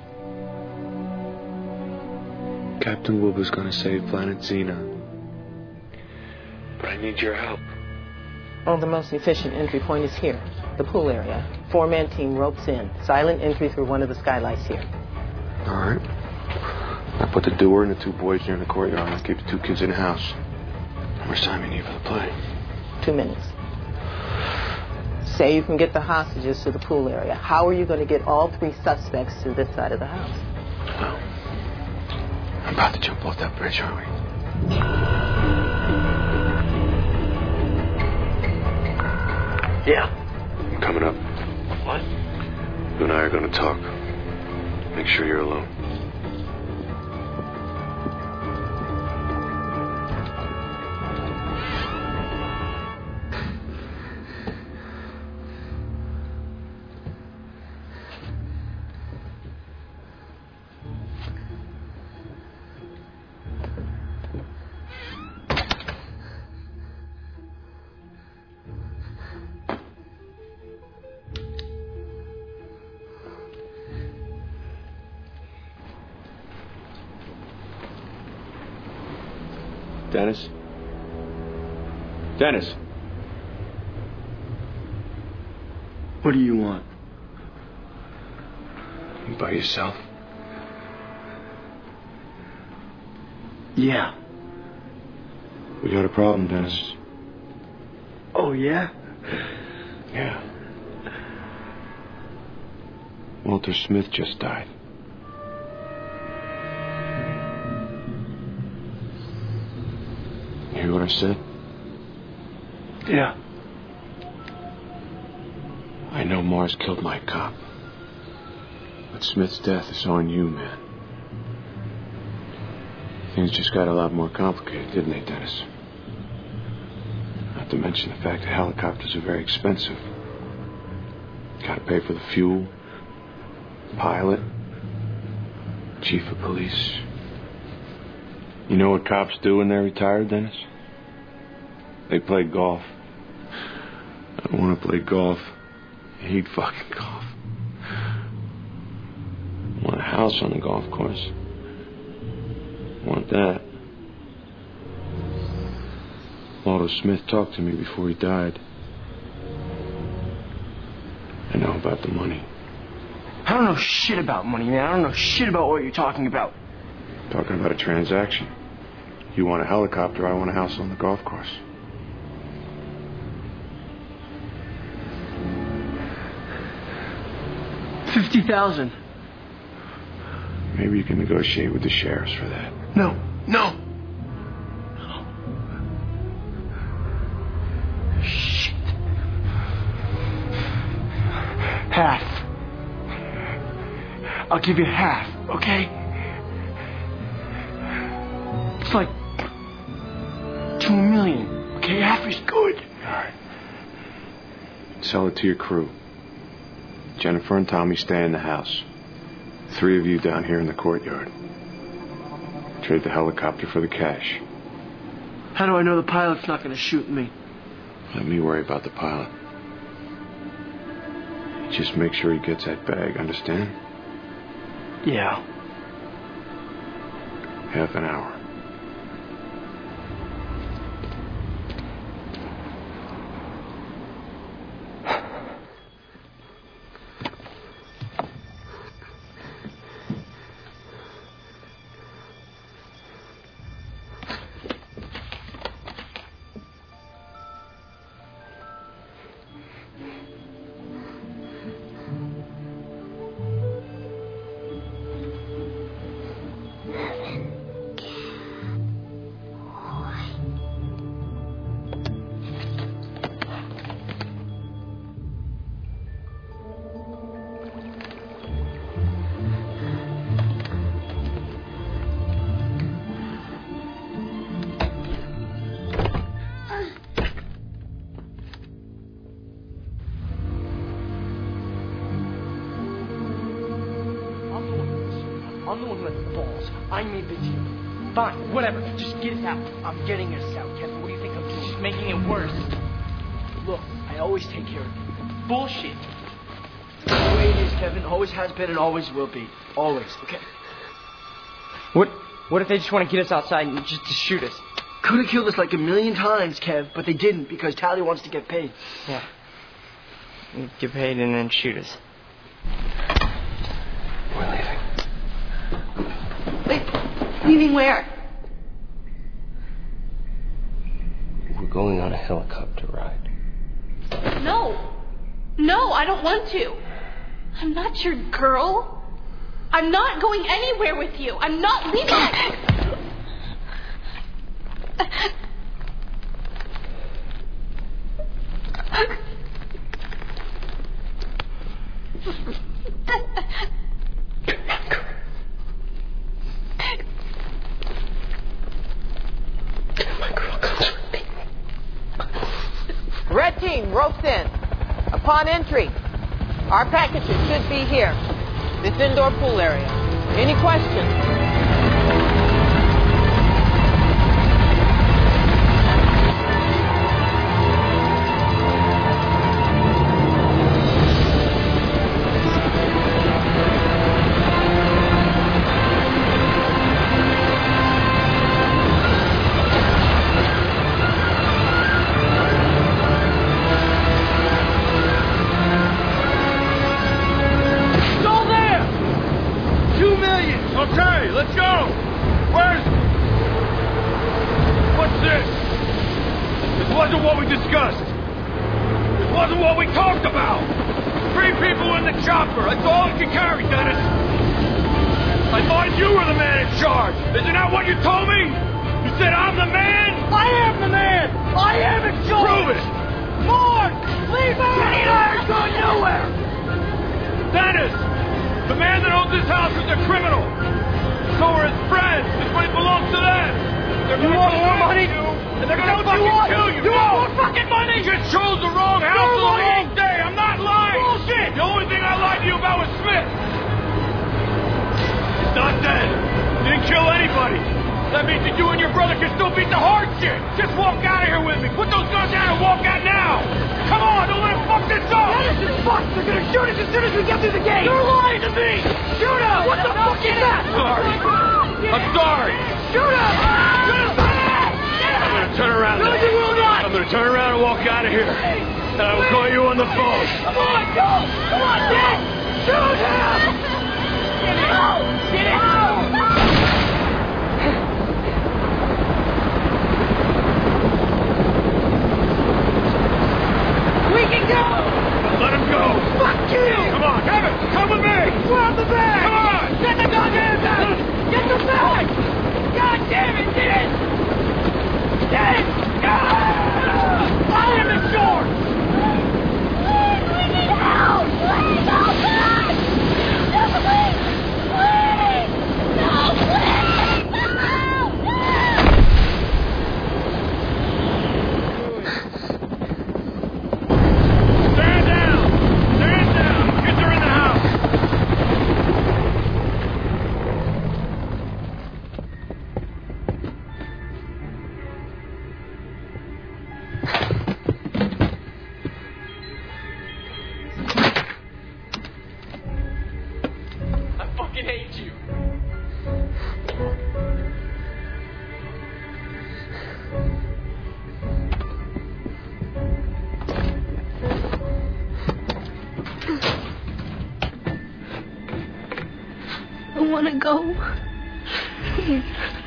Captain Wubba's gonna save Planet Xenon. But I need your help. Oh, the most efficient entry point is here, the pool area. 4-man team ropes in. Silent entry through one of the skylights here. All right. I put the doer and the 2 boys here in the courtyard. I'll keep the 2 kids in the house. How much time you need for the play? 2 minutes. Say you can get the hostages to the pool area. How are you going to get all 3 suspects to this side of the house? Oh. I'm about to jump off that bridge, aren't we? Yeah. I'm coming up. What? You and I are going to talk. Make sure you're alone. Dennis? Dennis? What do you want? You by yourself? Yeah. We got a problem, Dennis. Oh, yeah? Yeah. Walter Smith just died. You hear what I said? Yeah. I know Mars killed my cop. But Smith's death is on you, man. Things just got a lot more complicated, didn't they, Dennis? Not to mention the fact that helicopters are very expensive. Gotta pay for the fuel, pilot, chief of police. You know what cops do when they're retired, Dennis? They play golf. I don't want to play golf. I hate fucking golf. I want a house on the golf course. I want that. Walter Smith talked to me before he died. I know about the money. I don't know shit about money, man. I don't know shit about what you're talking about. Talking about a transaction. You want a helicopter, I want a house on the golf course. $50,000. Maybe you can negotiate with the sheriffs for that. No. Shit. Half. I'll give you half, okay? It's like $2 million, okay? Half is good. All right. Sell it to your crew. Jennifer and Tommy stay in the house. 3 of you down here in the courtyard. Trade the helicopter for the cash. How do I know the pilot's not going to shoot me? Let me worry about the pilot. Just make sure he gets that bag, understand? Yeah. Half an hour. I'm the one with the balls. I made the deal. Fine, whatever. Just get us out. I'm getting us out, Kevin. What do you think I'm doing? Just making it worse. Look, I always take care of you. Bullshit. That's the way it is, Kevin. Always has been and always will be. Always, okay? What if they just want to get us outside and just to shoot us? Could have killed us like 1,000,000 times, Kev, but they didn't because Tally wants to get paid. Yeah. Get paid and then shoot us. We're leaving. Wait, leaving where? We're going on a helicopter ride. No, I don't want to. I'm not your girl. I'm not going anywhere with you. I'm not leaving. Red team, ropes in. Upon entry, our packages should be here. This indoor pool area. Any questions? Okay, let's go! What's this? This wasn't what we discussed. This wasn't what we talked about. 3 people in the chopper. That's all it can carry, Dennis. I thought you were the man in charge. Isn't that what you told me? You said I'm the man? I am the man! I am in charge! Prove it! Mark! Leave me! Kenny and I are going nowhere! Dennis! The man that owns this house is a criminal. So are his friends. This money belongs to them. They're You want more money? And they're gonna fucking kill you. You want more fucking money? You just chose the wrong house on the wrong day. I'm not lying. Bullshit! The only thing I lied to you about was Smith. He's not dead. He didn't kill anybody. That means that you and your brother can still beat the hard shit. Just walk out of here with me. Put those guns down and walk out now. Come on, don't let him fuck this up. Dennis is fucked. They're gonna shoot us as soon as we get through the gate. You're lying to me. Shoot him! What the fuck is that? Sorry. I'm sorry. Shoot him! I'm gonna turn around. No, you will not. I'm gonna turn around and walk out of here. And I will call you on the phone. Come on, go! Come on, Dad! Shoot him! Get it out! Get it out! We can go! Let him go. Fuck you! Come on, Kevin, come with me. Grab the bag! Come on! Get the goddamn bag! Get the bag! God damn it, Dennis! Dennis! Fire the shore! Please, we need help! Please, help us! No, please! Please! No, please! Help! Stand down! Stand down! Kids are in the house! I fucking hate you. I want to go. Please.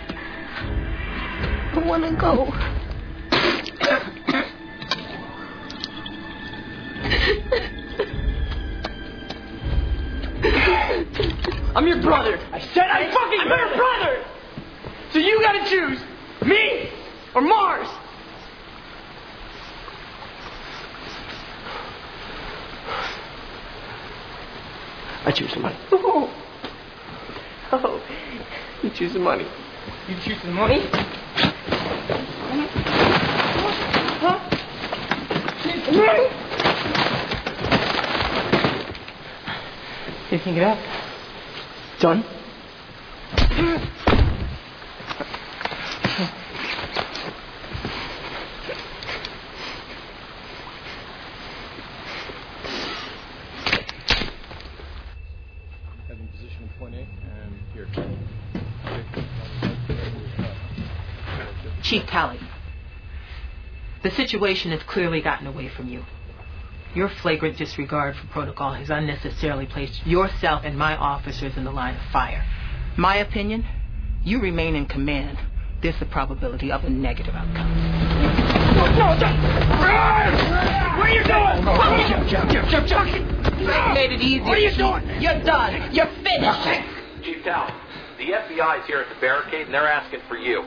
I want to go. I'm your brother. I said I'm your brother. So you gotta choose me or Mars. I choose the money. Oh, you choose the money. You choose the money? Huh? Choose the money? You think it out? Done? Having position in point A, and here. Chief Talley, the situation has clearly gotten away from you. Your flagrant disregard for protocol has unnecessarily placed yourself and my officers in the line of fire. My opinion, you remain in command. There's the probability of a negative outcome. No, what are you doing? Jump. They made it easier. What are you doing? You're done. You're finished. Chief Talley, the FBI is here at the barricade, and they're asking for you.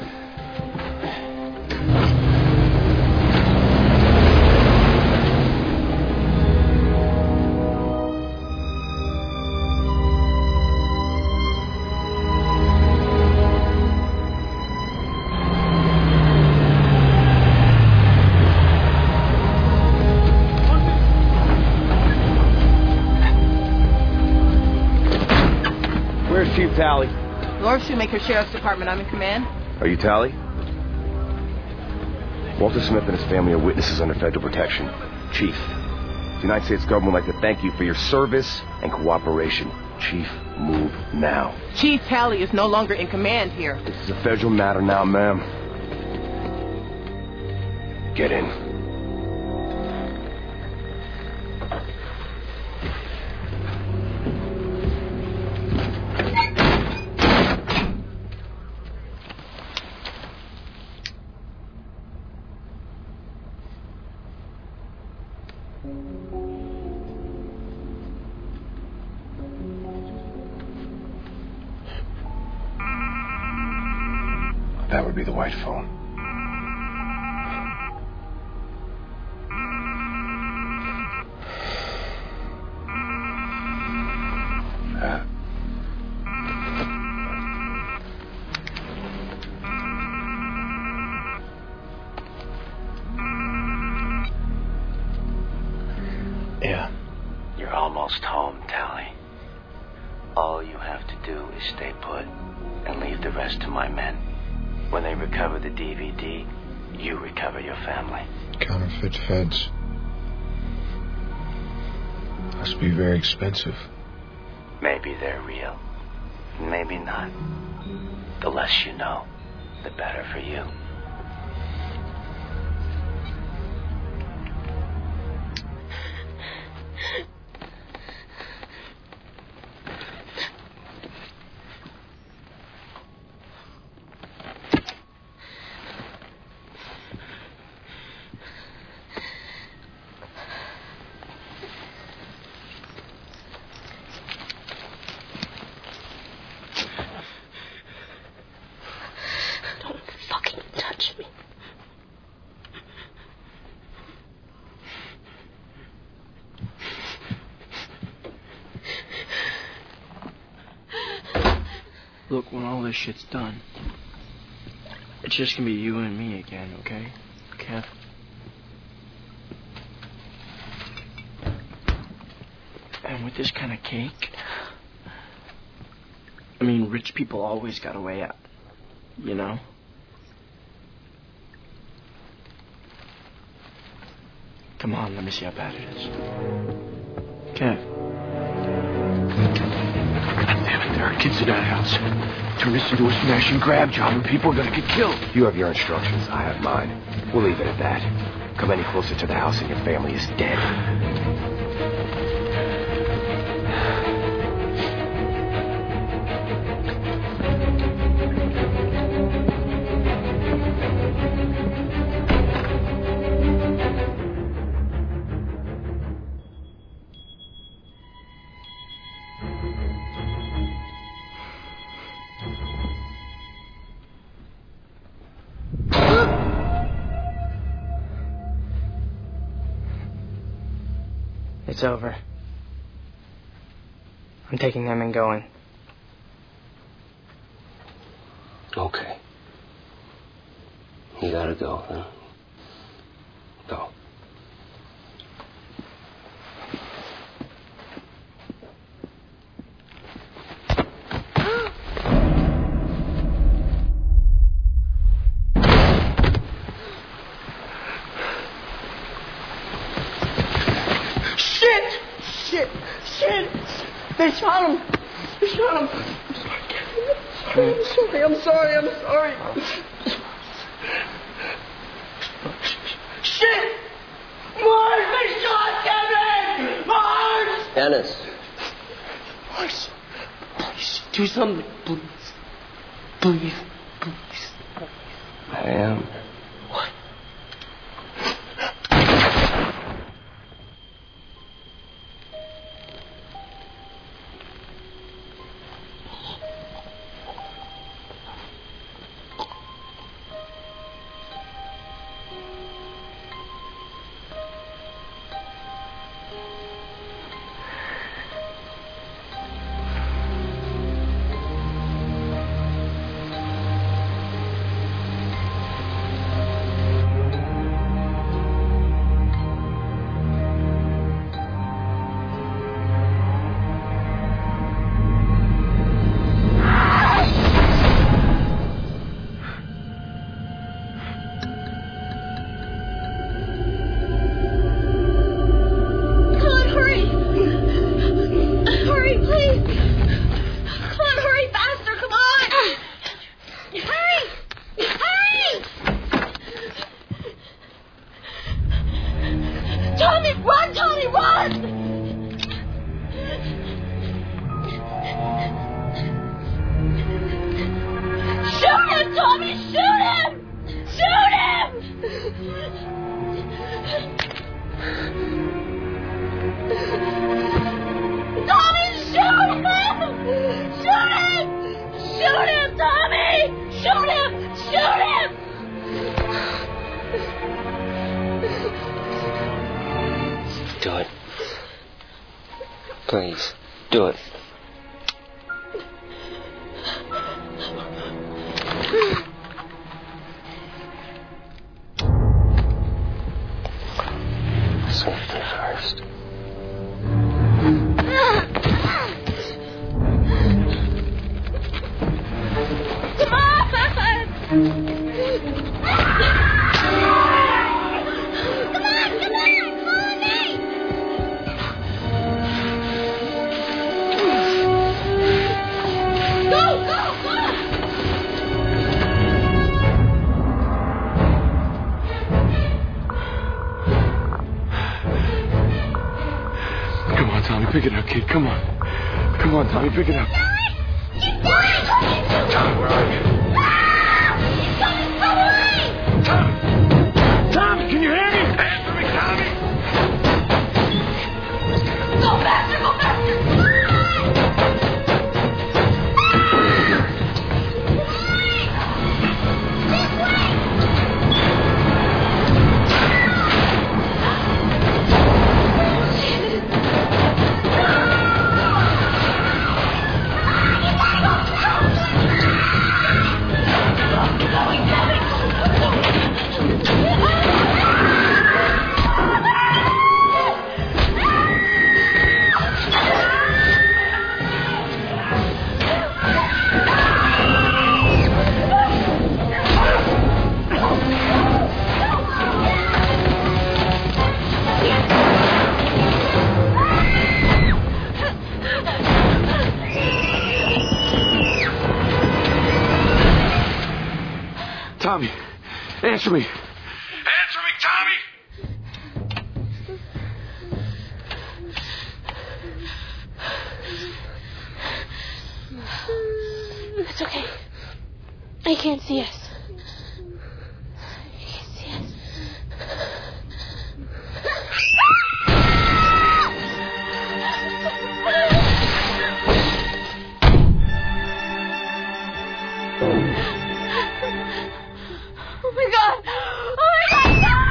Where's Chief Talley? Lord Shoemaker Sheriff's Department. I'm in command. Are you Talley? Walter Smith and his family are witnesses under federal protection. Chief, the United States government would like to thank you for your service and cooperation. Chief, move now. Chief Talley is no longer in command here. This is a federal matter now, ma'am. Get in. That would be the white phone. Yeah. You're almost home, Talley. All you have to do is stay put and leave the rest to my men. When they recover the DVD, you recover your family. Counterfeit feds. Must be very expensive. Maybe they're real. Maybe not. The less you know, the better for you. Look, when all this shit's done, it's just gonna be you and me again, okay? Kev? And with this kind of cake, I mean, rich people always got a way out, you know? Come on, let me see how bad it is. Kev. God damn it, there are kids in that house. Turn this into a smash and grab job and people are gonna get killed. You have your instructions, I have mine. We'll leave it at that. Come any closer to the house and your family is dead. It's over. I'm taking them and going. Okay. You gotta go, huh? Go. They shot him! They shot him! I'm sorry. Shit! Mark! They shot Kevin! Mark! Dennis. Mark, please, do something. Please. I am. What? Do it. Please, do it. Safety first. Pick it up, kid. Come on. Come on, Tommy. Pick it up. Tommy, where are you? Tommy, can you hear me? Answer me, Tommy. Go faster, go faster. Tommy, answer me. Answer me, Tommy! It's okay. I can't see us. I can't see us. Oh my God! Oh my God!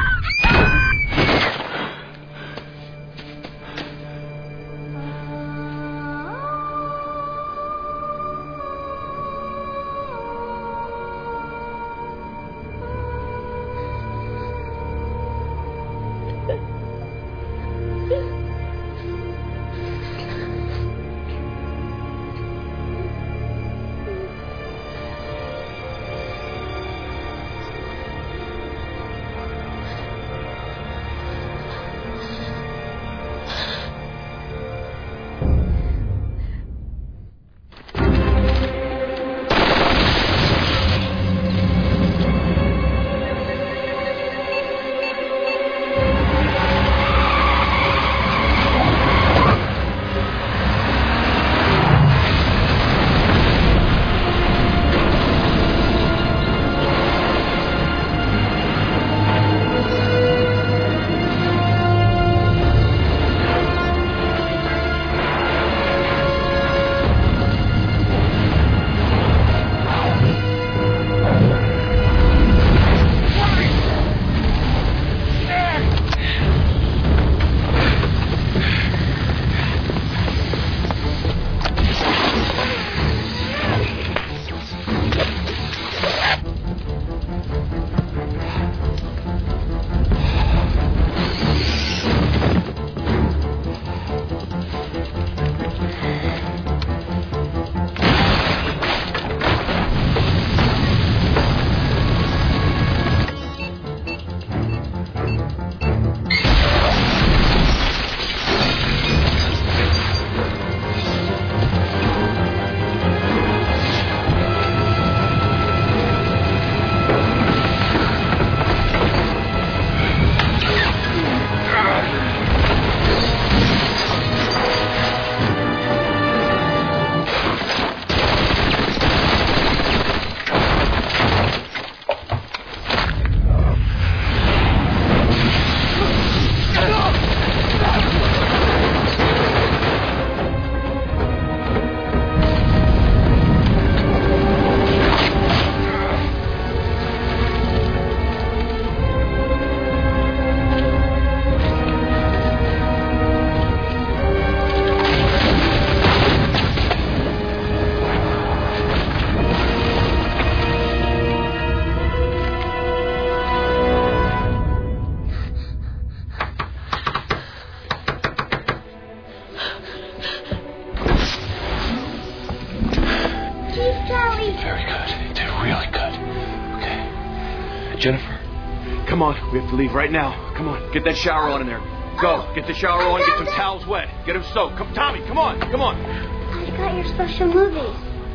Jennifer, come on. We have to leave right now. Come on. Get that shower on in there. Go. Get the shower on. Get some towels wet. Get them soaked. Come, Tommy, come on. Come on. I got your special movies.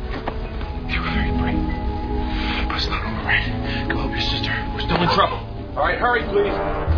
You were very brave. But it's not over, right? Go help your sister. We're still in trouble. All right, hurry, please.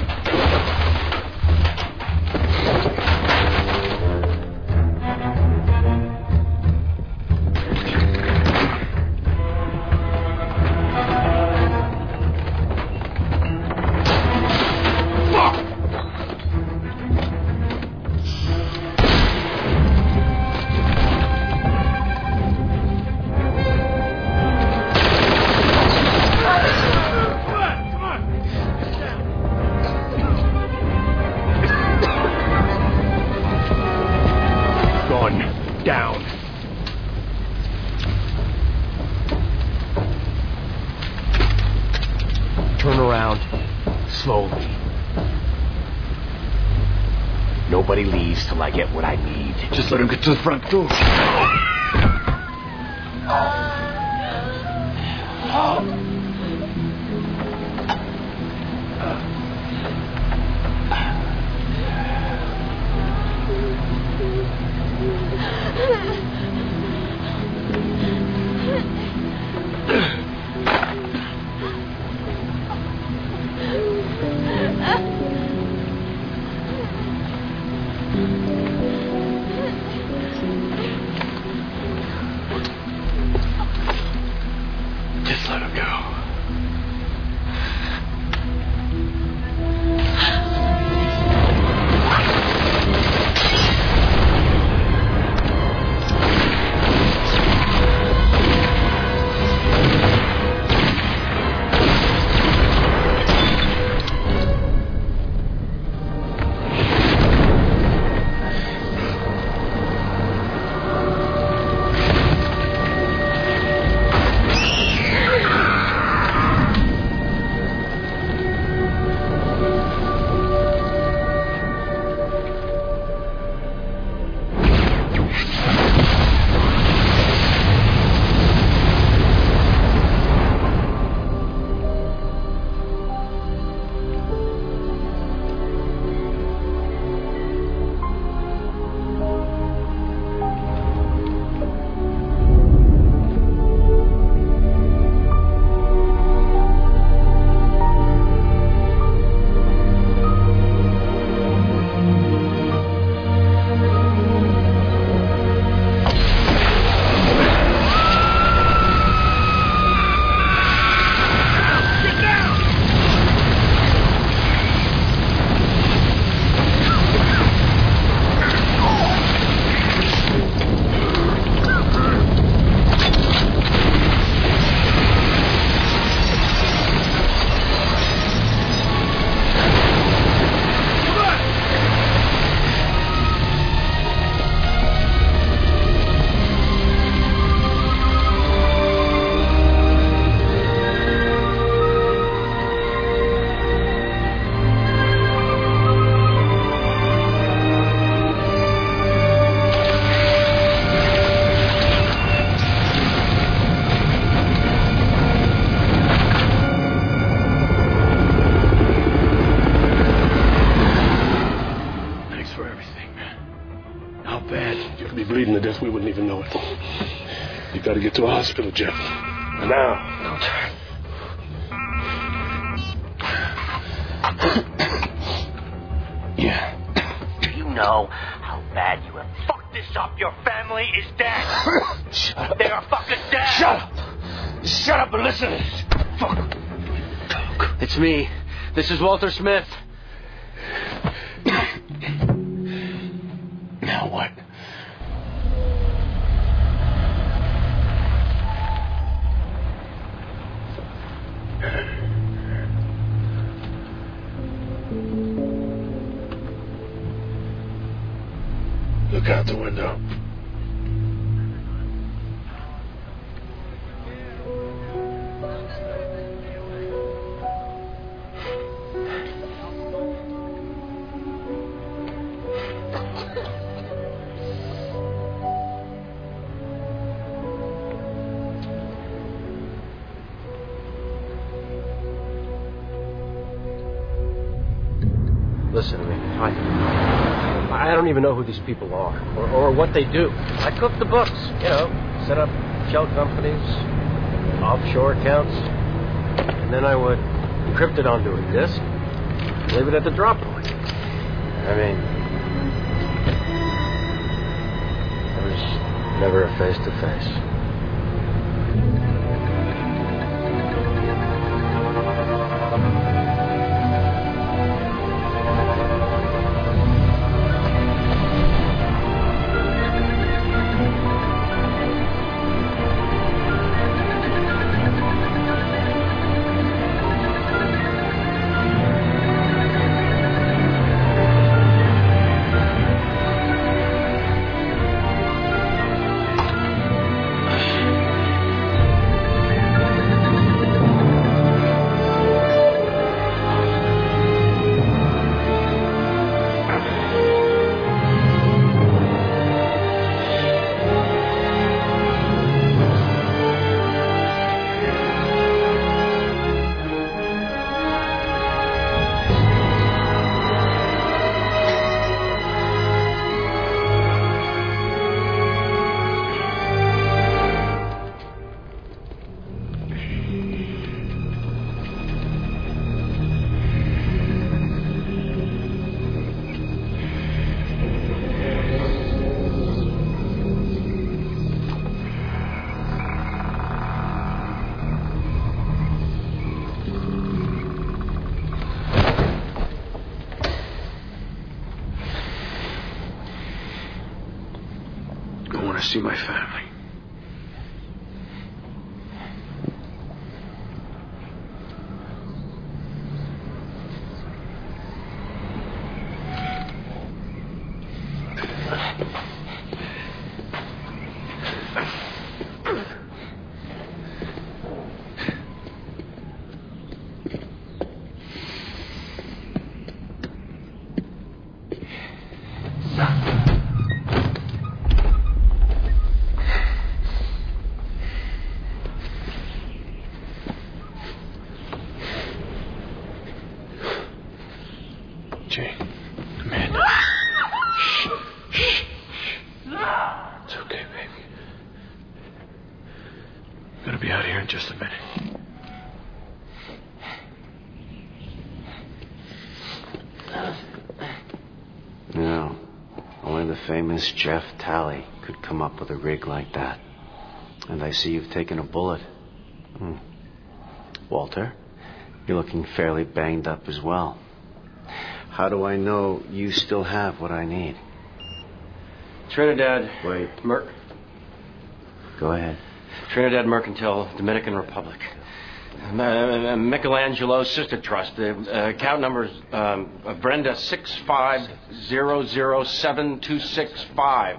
Turn around slowly. Nobody leaves till I get what I need. Just let him get to the front door. bad? You could be bleeding to death. We wouldn't even know it. You got to get to a hospital, Jeff. Now. No time. Yeah. Do you know how bad you have fucked this up? Your family is dead. Shut up. They are fucking dead. Shut up. Shut up and listen to this. Fuck. It's me. This is Walter Smith. Now what? Look out the window. Listen to me. I don't even know who these people are or what they do. I cook the books, set up shell companies, offshore accounts, and then I would encrypt it onto a disk, leave it at the drop point. I mean, there was never a face-to-face. See my family. Jane, Amanda. Shh. Shh. It's okay, baby. I'm gonna be out of here in just a minute. No. Only the famous Jeff Talley could come up with a rig like that. And I see you've taken a bullet. Walter, you're looking fairly banged up as well. How do I know you still have what I need? Trinidad. Wait. Go ahead. Trinidad Mercantile, Dominican Republic. Michelangelo Sister Trust. The account number is Brenda 650072665.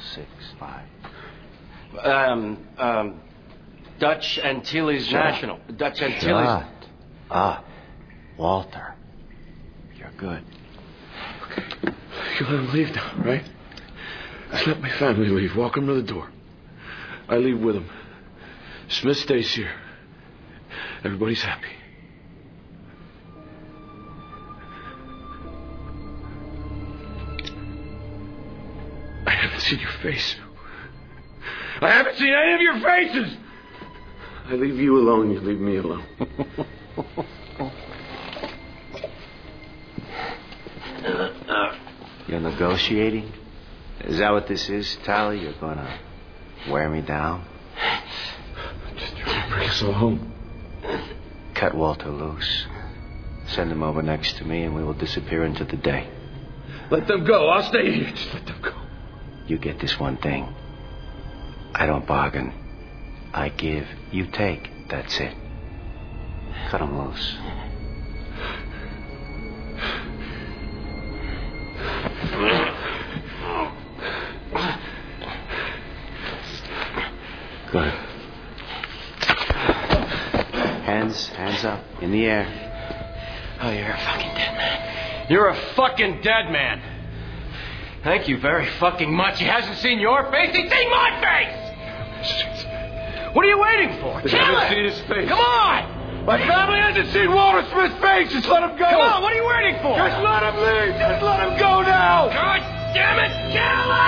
65. Dutch Antilles National. Dutch Antilles. Shut up, Walter. You're good. Okay. You let him leave now, right? Just let my family leave. Walk him to the door. I leave with him. Smith stays here. Everybody's happy. I haven't seen your face. I haven't seen any of your faces. I leave you alone, you leave me alone. You're negotiating? Is that what this is, Tyler? You're gonna wear me down? Just trying to bring us all home. Cut Walter loose. Send him over next to me and we will disappear into the day. Let them go. I'll stay here. Just let them go. You get this one thing. I don't bargain. I give. You take. That's it. Cut him loose. Good. Hands up. In the air. Oh, you're a fucking dead man. You're a fucking dead man. Thank you very fucking much. He hasn't seen your face. He's seen my face! What are you waiting for? They Kill haven't him! seen his face. Come on! My family hasn't seen Walter Smith's face. Just let him go. Come on, what are you waiting for? Just let him leave. Just let him go now. God damn it! Kill him!